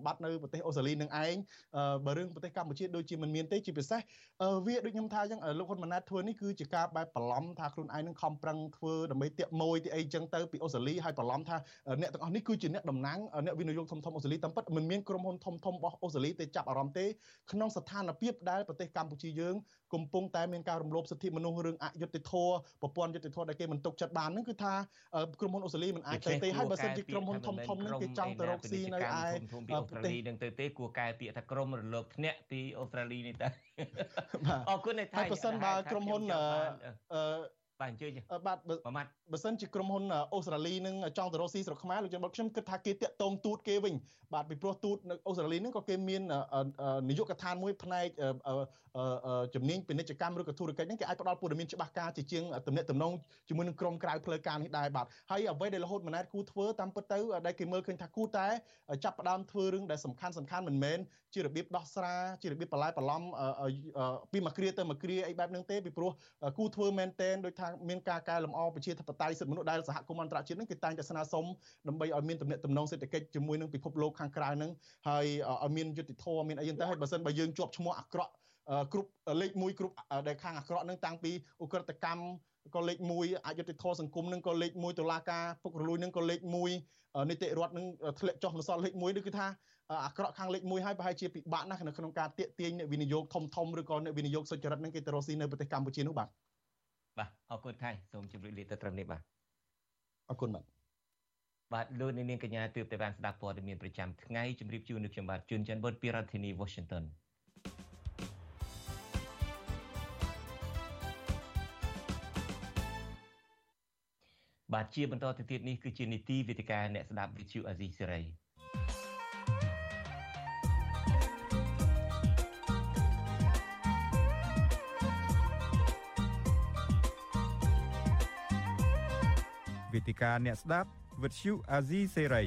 បត្តិនៅប្រទេសអូស្ត្រាលីនឹងឯងបើរឿងប្រទេសកម្ពុជាដូចជាមិនមានទេជាពិសេសវាដូចខ្ញុំថាអញ្ចឹងលោកហ៊ុនម៉ាណែតធ្វើនេះគឺជាការបែបបន្លំថាខ្លួនឯងនឹងខំប្រឹងធ្វើដើម្បីទាក់ម៉ួយទីអីចឹងទៅពីអូស្ត្រាលីហើយបន្លំថាអ្នកទាំងអស់នេះគឺជាអ្នកតំណាងអ្នកវិនិយោគធំធំអូស្ត្រាលីតាមពិតមិនមានក្រុមហ៊ុនធំធំរបស់អូស្ត្រាលីទេចាប់អារម្មណ៍ទេក្នុងស្ថានភាពដែលប្រទេសកម្ពុជាយើងកំពុងតែមានការរំលោភសិទ្ធិមនុស្សរឿងអយុត្តិធម៌ប្រព័ន្ធយុត្តិធម៌ដែលគេមិនទុកចិត្តបានហ្នឹងគឺថាក្រុមហ៊ុនអូស្ត្រាលីមិនអាចទៅទេហើយបើសិនជាក្រុមហ៊ុនធំធំហ្នឹងគេចង់ទៅរកស៊ីនៅឯប្រទេសនឹងទៅទេគួរកែពាក្យថាក្រុមរលកធ្នាក់ពីអូស្ត្រាលីនេះទៅអរគុណនៃថៃបើសិនបើក្រុមហ៊ុនអឺបាទអញ្ជើញបាទបើសិនជាក្រុមហ៊ុនអូស្ត្រាលីនឹងចង់ទៅរកស៊ីស្រុកខ្មែរលោកជនបុតខ្ញុំគិតថាគេតាក់ទងទូតគេវិញបាទពីព្រោះទូតនៅអូស្ត្រាលីនឹងក៏គេមាននាយកដ្ឋានមួយផ្នែកជំនាញពាណិជ្ជកម្មឬក៏ធុរកិច្ចហ្នឹងគេអាចផ្ដល់ព័ត៌មានច្បាស់ការជាជាងទំនាក់ទំនងជាមួយនឹងក្រុមក្រៅផ្លូវការនេះដែរបាទហើយអ្វីដែលរហូតម៉ាណែតគូធ្វើតាមពិតទៅដែលគេមើលឃើញថាគូតែចាប់ផ្ដើមធ្វើរឿងដែលសំខាន់សំខាន់មិនមែនជារបៀបដោះស្រាយជារបៀបបន្លែបន្លំពីមួយគ្រាទៅមួយគ្រាអីបែបហ្នឹងទេពីព្រោះគូធ្វើមែនតែនដោយថាមានការកែលម្អប្រជាធិបតេយ្យសិទ្ធិមនុស្សដែលសហគមន៍អន្តរជាតិហ្នឹងគេតែងតែស្នើសុំដើម្បីឲ្យមានទំនាក់ទំនងសេដ្ឋកិច្ចជាមួយនឹងពិភពលោកខាងក្រៅហ្នឹងហើយឲ្យមានយុត្តិធម៌មានអីយ៉ាងទៅហើយបើសិនបើយើងជាប់ឈ្មោះអាក្រក់គ្រប់លេខមួយគ្រប់ដែលខាងអាក្រក់ហ្នឹងតាំងពីឧក្រិដ្ឋកម្មក៏លេខមួយអយុត្តិធម៌សង្គមហ្នឹងក៏លេខមួយតុលាការពុករលួយហ្នឹងក៏លេខមួយនីតិរដ្ឋហ្នឹងធ្លាក់ចុះដល់សល់លេខមួយនេះគឺថាអាក្រក់ខាងលេខមួយហើយប្រហែលជាពិបាកណាស់នៅក្នុងការទាក់ទាញអ្នកវិនិយោគធំធំឬក៏អ្នកវិនិយោគសុចរិតហ្នឹងគេទៅរកស៊ីនៅប្រទេសកម្ពុជានោះបាទបាទអរគុណថៃសូមជម្រាបលាទៅត្រឹមនេះបាទអរគុណបាទបាទលោកនាងកញ្ញាទើបតែបានស្ដាប់ព័ត៌មានប្រចាំថ្ងៃជម្រាបជូននៅខ្ញុំបាទជួនច័ន្ទបុតពីរដ្ឋធានី Washington បាទជាបន្តទៅទៀតនេះគឺជានីតិវិទ្យាអ្នកស្ដាប់ Vithu Azizi Serai វេទិកាអ្នកស្ដាប់វិទ្យុអាស៊ីសេរី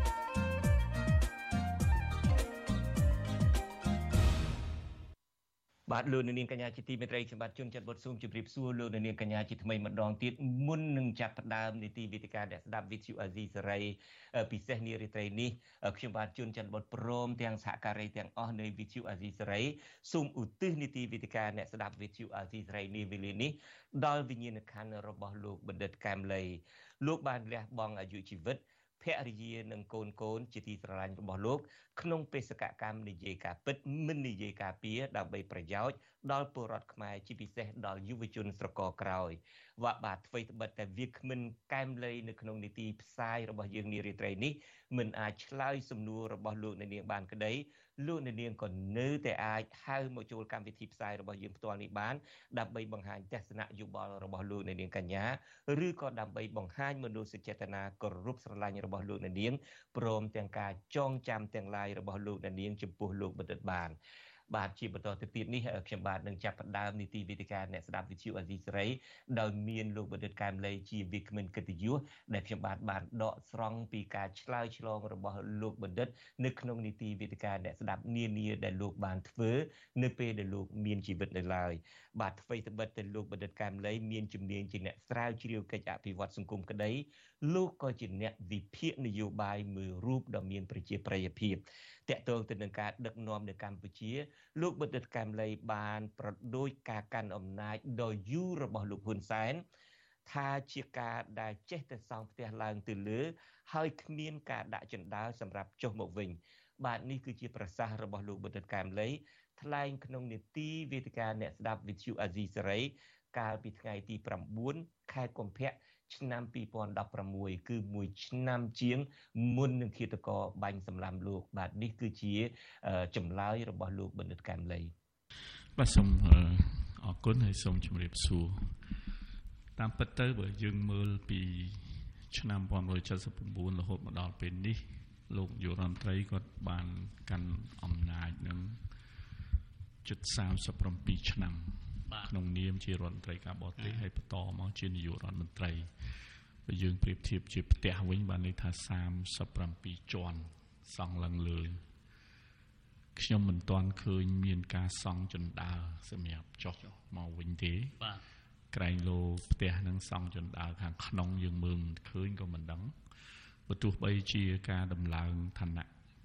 បាទលោកនាងកញ្ញាជាទីមេត្រីខ្ញុំបាទជួនច័ន្ទបុតស៊ូមជម្រាបសួរលោកនាងកញ្ញាជាថ្មីម្ដងទៀតមុននឹងចាប់ផ្ដើមនីតិវេទិកាអ្នកស្ដាប់វិទ្យុអាស៊ីសេរីពិសេសនារីត្រីនេះខ្ញុំបាទជួនច័ន្ទបុតព្រមទាំងសហការីទាំងអស់នៃវិទ្យុអាស៊ីសេរីសូមឧទ្ទិសនីតិវេទិកាអ្នកស្ដាប់វិទ្យុអាស៊ីសេរីនេះវេលានេះដល់វិញ្ញាណក្ខន្ធរបស់លោកបណ្ឌិតកែមលីលោកបានលះបង់អាយុជីវិតភរិយានិងកូនកូនជាទីស្រឡាញ់របស់លោកក្នុងបេសកកម្មនិយាយការពិតមិននិយាយការពៀដើម្បីប្រយោជន៍ដល់ពលរដ្ឋខ្មែរជាពិសេសដល់យុវជនស្រកក្រោយវ៉ាបាទអ្វីត្បិតតែវាគ្មិនកែមលីនៅក្នុងនីតិផ្សាយរបស់យើងនារីត្រីនេះមិនអាចឆ្លើយសំណួររបស់លោកនាងបានក្តីលោកនាងក៏នៅតែអាចហៅមកចូលកម្មវិធីផ្សាយរបស់យើងផ្ទាល់នេះបានដើម្បីបង្ហាញទស្សនៈយោបល់របស់លោកនាងកញ្ញាឬក៏ដើម្បីបង្ហាញមនោសញ្ចេតនាគោរពស្រឡាញ់របស់លោកនាងព្រមទាំងការចងចាំទាំងឡាយរបស់លោកនាងចំពោះលោកបណ្ឌិតបានបាទជាបន្តទៅទៀតនេះខ្ញុំបាទនឹងចាប់ផ្ដើមនីតិវេទិកាអ្នកស្ដាប់វិទ្យុអាស៊ីសេរីដោយមានលោកបណ្ឌិតកែមលីជាវាគ្មិនកិត្តិយសដែលខ្ញុំបាទបានដកស្រង់ពីការឆ្លើយឆ្លងរបស់លោកបណ្ឌិតនៅក្នុងនីតិវេទិកាអ្នកស្ដាប់នានាដែលលោកបានធ្វើនៅពេលដែលលោកមានជីវិតនៅឡើយបាទអ្វីត្បិតតែលោកបណ្ឌិតកែមលីមានជំនាញជាអ្នកស្រាវជ្រាវកិច្ចអភិវឌ្ឍសង្គមក្តីលោកក៏ជាអ្នកវិភាគនយោបាយមួយរូបដ៏មានប្រជាប្រិយភាពតាក់ទងទៅនឹងការដឹកនាំនៅកម្ពុជាលោកបណ្ឌិតកែមលីបានប្រដូចការកាន់អំណាចដ៏យូររបស់លោកហ៊ុនសែនថាជាការដែលចេះតែសង់ផ្ទះឡើងទៅលើហើយគ្មានការដាក់ជណ្ដើរសម្រាប់ចុះមកវិញបាទនេះគឺជាប្រសាសន៍របស់លោកបណ្ឌិតកែមលីថ្លែងក្នុងនីតិវេទិកាអ្នកស្ដាប់វិទ្យុអាស៊ីសេរីកាលពីថ្ងៃទីប្រាំបួនខែកុម្ភៈឆ្នាំពីរពាន់ដប់ប្រាំមួយគឺមួយឆ្នាំជាងមុននឹងឃាតករបាញ់សម្លាប់លោកបាទនេះគឺជាចម្លើយរបស់លោកបណ្ឌិតកែមលីបាទសូមអរគុណហើយសូមជម្រាបសួរតាមពិតទៅបើយើងមើលពីឆ្នាំmột nghìn chín trăm七mươi chínរហូតមកដល់ពេលនេះលោកយុរដ្ឋមន្ត្រីគាត់បានកាន់អំណាចនឹងជិតសាមសិបbảyឆ្នាំក្នុងនាមជារដ្ឋមន្ត្រីការបរទេសហើយបន្តមកជានាយករដ្ឋមន្ត្រីបើយើងប្រៀបធៀបជាផ្ទះវិញបានន័យថាសាមសិបbảyជាន់សង់ឡើងលើខ្ញុំមិនទាន់ឃើញមានការសង់ជណ្ដើរសម្រាប់ចុះមកវិញទេបាទក្រែងលោផ្ទះនឹងសង់ជណ្ដើរខាងក្នុងយើងមើលមិនឃើញក៏មិនដឹងបើទោះបីជាការដំឡើងឋានៈ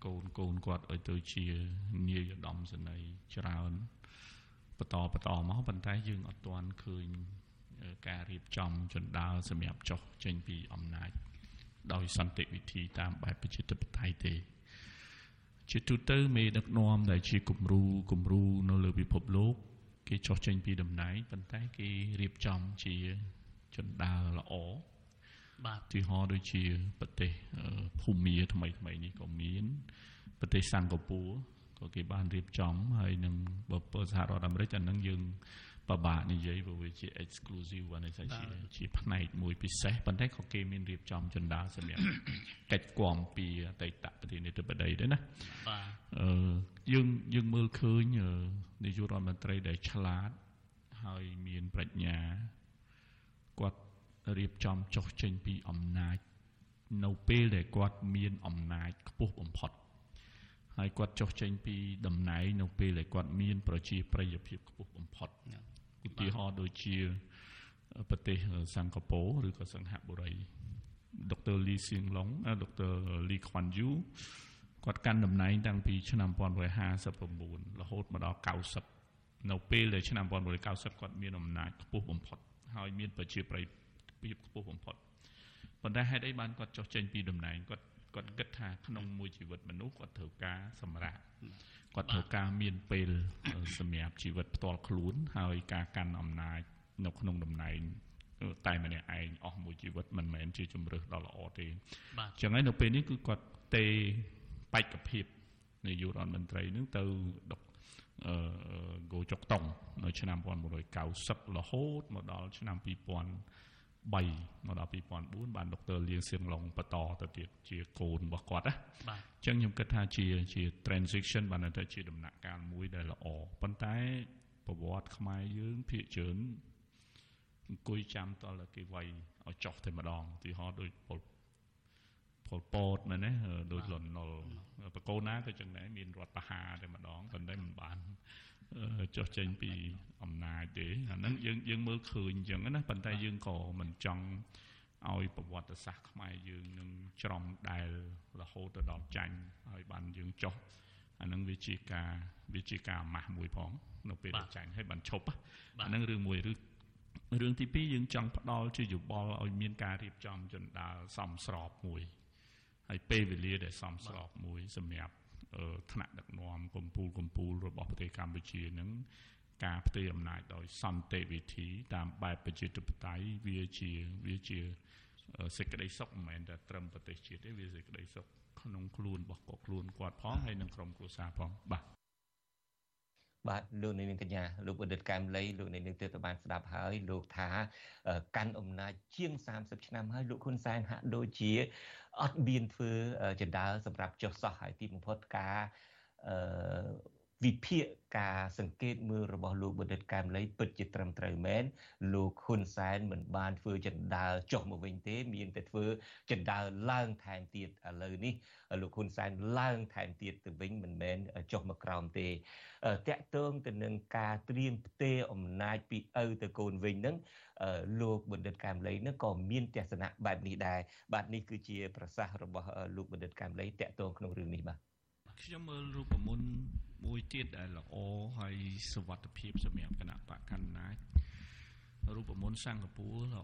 កូនកូនគាត់ឲ្យទៅជានាយឧត្តមសេនីយ៍ច្រើនបន្តបន្តមកប៉ុន្តែយើងអត់ទាន់ឃើញការរៀបចំជណ្ដើរសម្រាប់ចុះចេញពីអំណាចដោយសន្តិវិធីតាមបែបប្រជាធិបតេយ្យទេជាទូទៅមេដឹកនាំដែលជាគំរូគំរូនៅលើពិភពលោកគេចុះចេញពីតំណែងប៉ុន្តែគេរៀបចំជាជណ្ដើរល្អបាទទីហោដូចជាប្រទេសភូមាថ្មីថ្មីនេះក៏មានប្រទេសសិង្ហបុរីក៏គេបានរៀបចំហើយនឹងបើបើសហរដ្ឋអាមេរិកអានឹងយើងបបាក់និយាយព្រោះវាជា exclusive អានេះជាជាផ្នែកមួយពិសេសប៉ុន្តែក៏គេមានរៀបចំជណ្ដើរសម្រាប់កិច្ចគាំពីអតីតប្រធានាធិបតីដែរណាបាទអឺយើងយើងមើលឃើញនាយករដ្ឋមន្ត្រីដែលឆ្លាតហើយមានប្រាជ្ញាគាត់រៀបចំចុះចេញពីអំណាចនៅពេលដែលគាត់មានអំណាចខ្ពស់បំផុតហើយគាត់ចុះចេញពីតំណែងនៅពេលដែលគាត់មានប្រជាប្រិយភាពខ្ពស់បំផុតឧទាហរណ៍ដូចជាប្រទេសសិង្ហបុរីឬក៏សិង្ហបុរីដុកទ័រលីសៀងឡុងដុកទ័រលីខ្វាន់យូគាត់កាន់តំណែងតាំងពីឆ្នាំmột nghìn chín trămห้าสิบเก้าរហូតមកដល់九十នៅពេលដែលឆ្នាំmột nghìn chín trăm九十គាត់មានអំណាចខ្ពស់បំផុតហើយមានប្រជាប្រិយភាពខ្ពស់បំផុតប៉ុន្តែហេតុអីបានគាត់ចុះចេញពីតំណែងគាត់គាត់គិតថាក្នុងមួយជីវិតមនុស្សគាត់ត្រូវការសម្រាប់គាត់ត្រូវការមានពេលសម្រាប់ជីវិតផ្ទាល់ខ្លួនហើយការកាន់អំណាចនៅក្នុងតំណែងតែម្នាក់ឯងអស់មួយជីវិតមិនមែនជាជំរើសដ៏ល្អទេអញ្ចឹងហើយនៅពេលនេះគឺគាត់ទេបេក្ខភាពនាយករដ្ឋមន្ត្រីនឹងទៅដុកអឺគោចុកតុងនៅឆ្នាំmột nghìn chín trăm九mươiរហូតមកដល់ឆ្នាំtwo thousand threeមកដល់two thousand fourបានដុកទ័រលៀងសៀងឡុងបន្តទៅទៀតជាកូនរបស់គាត់ណាបាទអញ្ចឹងខ្ញុំគិតថាជាជា transition បានទៅជាដំណាក់កាលមួយដែលល្អប៉ុន្តែប្រវត្តិខ្មែរយើងភាគច្រើនអង្គុយចាំតលគេវាយឲ្យចុះតែម្ដងទីហោដូចពលពលពតមែនទេដូចលន់នល់បកូនណាក៏ចឹងដែរមានរដ្ឋបហាតែម្ដងប៉ុន្តែមិនបានចុះចេញពីអំណាចទេអាហ្នឹងយើងយើងមើលឃើញអញ្ចឹងណាប៉ុន្តែយើងក៏មិនចង់ឲ្យប្រវត្តិសាស្ត្រខ្មែរយើងនឹងច្រំដែលរហូតទៅដល់ចាញ់ហើយបានយើងចុះអាហ្នឹងវាជាការវាជាការអាម៉ាស់មួយផងនៅពេលដែលចាញ់ហើយបានឈប់អាហ្នឹងរឿងមួយឬរឿងទីពីរយើងចង់ផ្ដល់ជាយោបល់ឲ្យមានការរៀបចំជណ្ដើរសមស្របមួយហើយពេលវេលាដែលសមស្របមួយសម្រាប់ថ្នាក់ដឹកនាំកម្ពុជាកម្ពុជារបស់ប្រទេសកម្ពុជានឹងការផ្ទេរអំណាចដោយសន្តិវិធីតាមបែបប្រជាធិបតេយ្យវាជាវាជាសេចក្តីសុខមិនមែនតែត្រឹមប្រទេសជាតិទេវាសេចក្តីសុខក្នុងខ្លួនរបស់គាត់ខ្លួនគាត់ផងហើយនិងក្រុមគ្រួសារផងបាទបាទលោកនាងកញ្ញាលោកបណ្ឌិតកែមលីលោកនាងទើបបានស្ដាប់ហើយលោកថាកាន់អំណាចជាងសាមសិបឆ្នាំហើយលោកហ៊ុនសែនហាក់ដូចជាអត់មានធ្វើចណ្ដើរសម្រាប់ចុះសោះហើយទីបំផុតការអឺវិភាគការសង្កេតមើលរបស់លោកបណ្ឌិតកែមលីពិតជាត្រឹមត្រូវមែនលោកហ៊ុនសែនមិនបានធ្វើចណ្ដើរចុះមកវិញទេមានតែធ្វើចណ្ដើរឡើងថែមទៀតឥឡូវនេះលោកហ៊ុនសែនឡើងថែមទៀតទៅវិញមិនមែនចុះមកក្រោមទេតាក់ទងទៅនឹងការត្រៀមផ្ទេរអំណាចពីឪទៅកូនវិញហ្នឹងលោកបណ្ឌិតកែមលីហ្នឹងក៏មានទស្សនៈបែបនេះដែរបាទនេះគឺជាប្រសាសន៍របស់លោកបណ្ឌិតកែមលីតាក់ទងក្នុងរឿងនេះបាទខ្ញុំមើលរូបមន្តមួយទៀតដែលល្អហើយសុវត្ថិភាពសម្រាប់គណៈបកកណ្ដាលរូបមន្តសិង្ហបុរីល្អ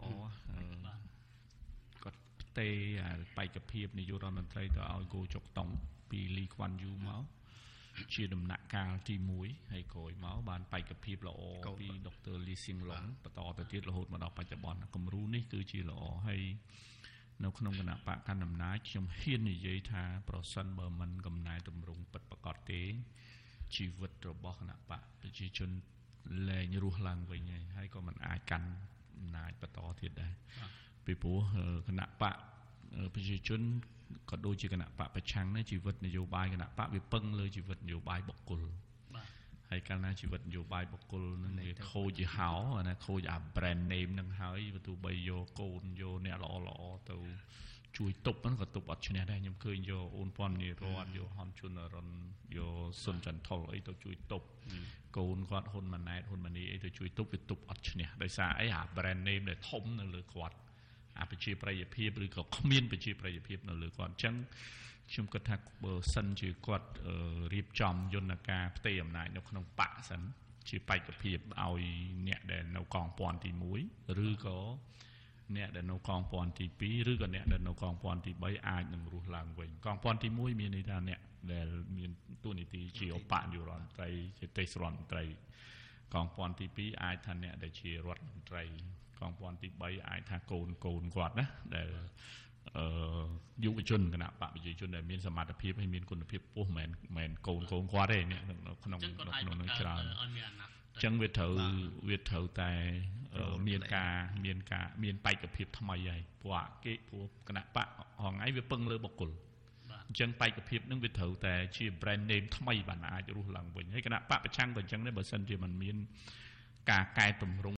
គាត់ផ្ទេរបេក្ខភាពនាយករដ្ឋមន្ត្រីទៅឲ្យគោចុកតុងពីលីខ្វាន់យូមកជាដំណាក់កាលទីoneហើយក្រោយមកបានបេក្ខភាពល្អពីដុកទ័រលីសៀងឡុងបន្តទៅទៀតរហូតមកដល់បច្ចុប្បន្នគំរូនេះគឺជាល្អហើយនៅក្នុងគណៈបកកណ្ដាលអំណាចខ្ញុំហ៊ាននិយាយថាប្រសិនបើមិនកំណែតម្រង់ពិតប្រាកដទេជីវិតរបស់គណៈបកប្រជាជនលែងរស់ឡើងវិញហើយហើយក៏មិនអាចកាន់អំណាចបន្តទៀតដែរពីព្រោះគណៈបកប្រជាជនក៏ដូចជាគណៈបកប្រឆាំងនេះជីវិតនយោបាយគណៈបកវាពឹងលើជីវិតនយោបាយបុគ្គលហើយកាលណាជីវិតនយោបាយបុគ្គលនឹងខូចជាហោណាខូចអា brand name នឹងហើយបើទោះបីយកកូនយកអ្នកល្អល្អទៅជួយទប់ហ្នឹងក៏ទប់អត់ឈ្នះដែរខ្ញុំឃើញយកអូនពាន់នីរតយកហនជុនរុនយកសុនចន្ទថុលអីទៅជួយទប់កូនគាត់ហ៊ុនម៉ាណែតហ៊ុនម៉ាណីអីទៅជួយទប់វាទប់អត់ឈ្នះដោយសារអីអា brand name ដែលធំនៅលើគាត់អាប្រជាប្រិយភាពឬក៏គ្មានប្រជាប្រិយភាពនៅលើគាត់អញ្ចឹងខ្ញុំគិតថាបើសិនជាគាត់រៀបចំយន្តការផ្ទៃអំណាចនៅក្នុងបកសិនជាបេក្ខភាពឲ្យអ្នកដែលនៅកងពាន់ទីមួយឬក៏អ្នកដែលនៅកងពាន់ទីពីរឬក៏អ្នកដែលនៅកងពាន់ទីបីអាចនឹងរស់ឡើងវិញកងពាន់ទីមួយមានន័យថាអ្នកដែលមានតួនាទីជាឧបនាយករដ្ឋមន្ត្រីជាទេសរដ្ឋមន្ត្រីកងពាន់ទីពីរអាចថាអ្នកដែលជារដ្ឋមន្ត្រីកងពាន់ទីបីអាចថាកូនកូនគាត់ណាដែលអឺយុវជនគណៈបកប្រជាជនដែលមានសមត្ថភាពហើយមានគុណភាពខ្ពស់មិនមែនកូនកូនគាត់ទេអ្នកក្នុងក្នុងនឹងច្រើនអញ្ចឹងវាត្រូវវាត្រូវតែមានការមានការមានបេក្ខភាពថ្មីហើយព្រោះគេព្រោះគណៈបកហងៃវាពឹងលើបុគ្គលអញ្ចឹងបេក្ខភាពនឹងវាត្រូវតែជា brand name ថ្មីបានអាចរស់ឡើងវិញហើយគណៈបកប្រឆាំងក៏អញ្ចឹងដែរបើសិនជាมันមានការកែតម្រង់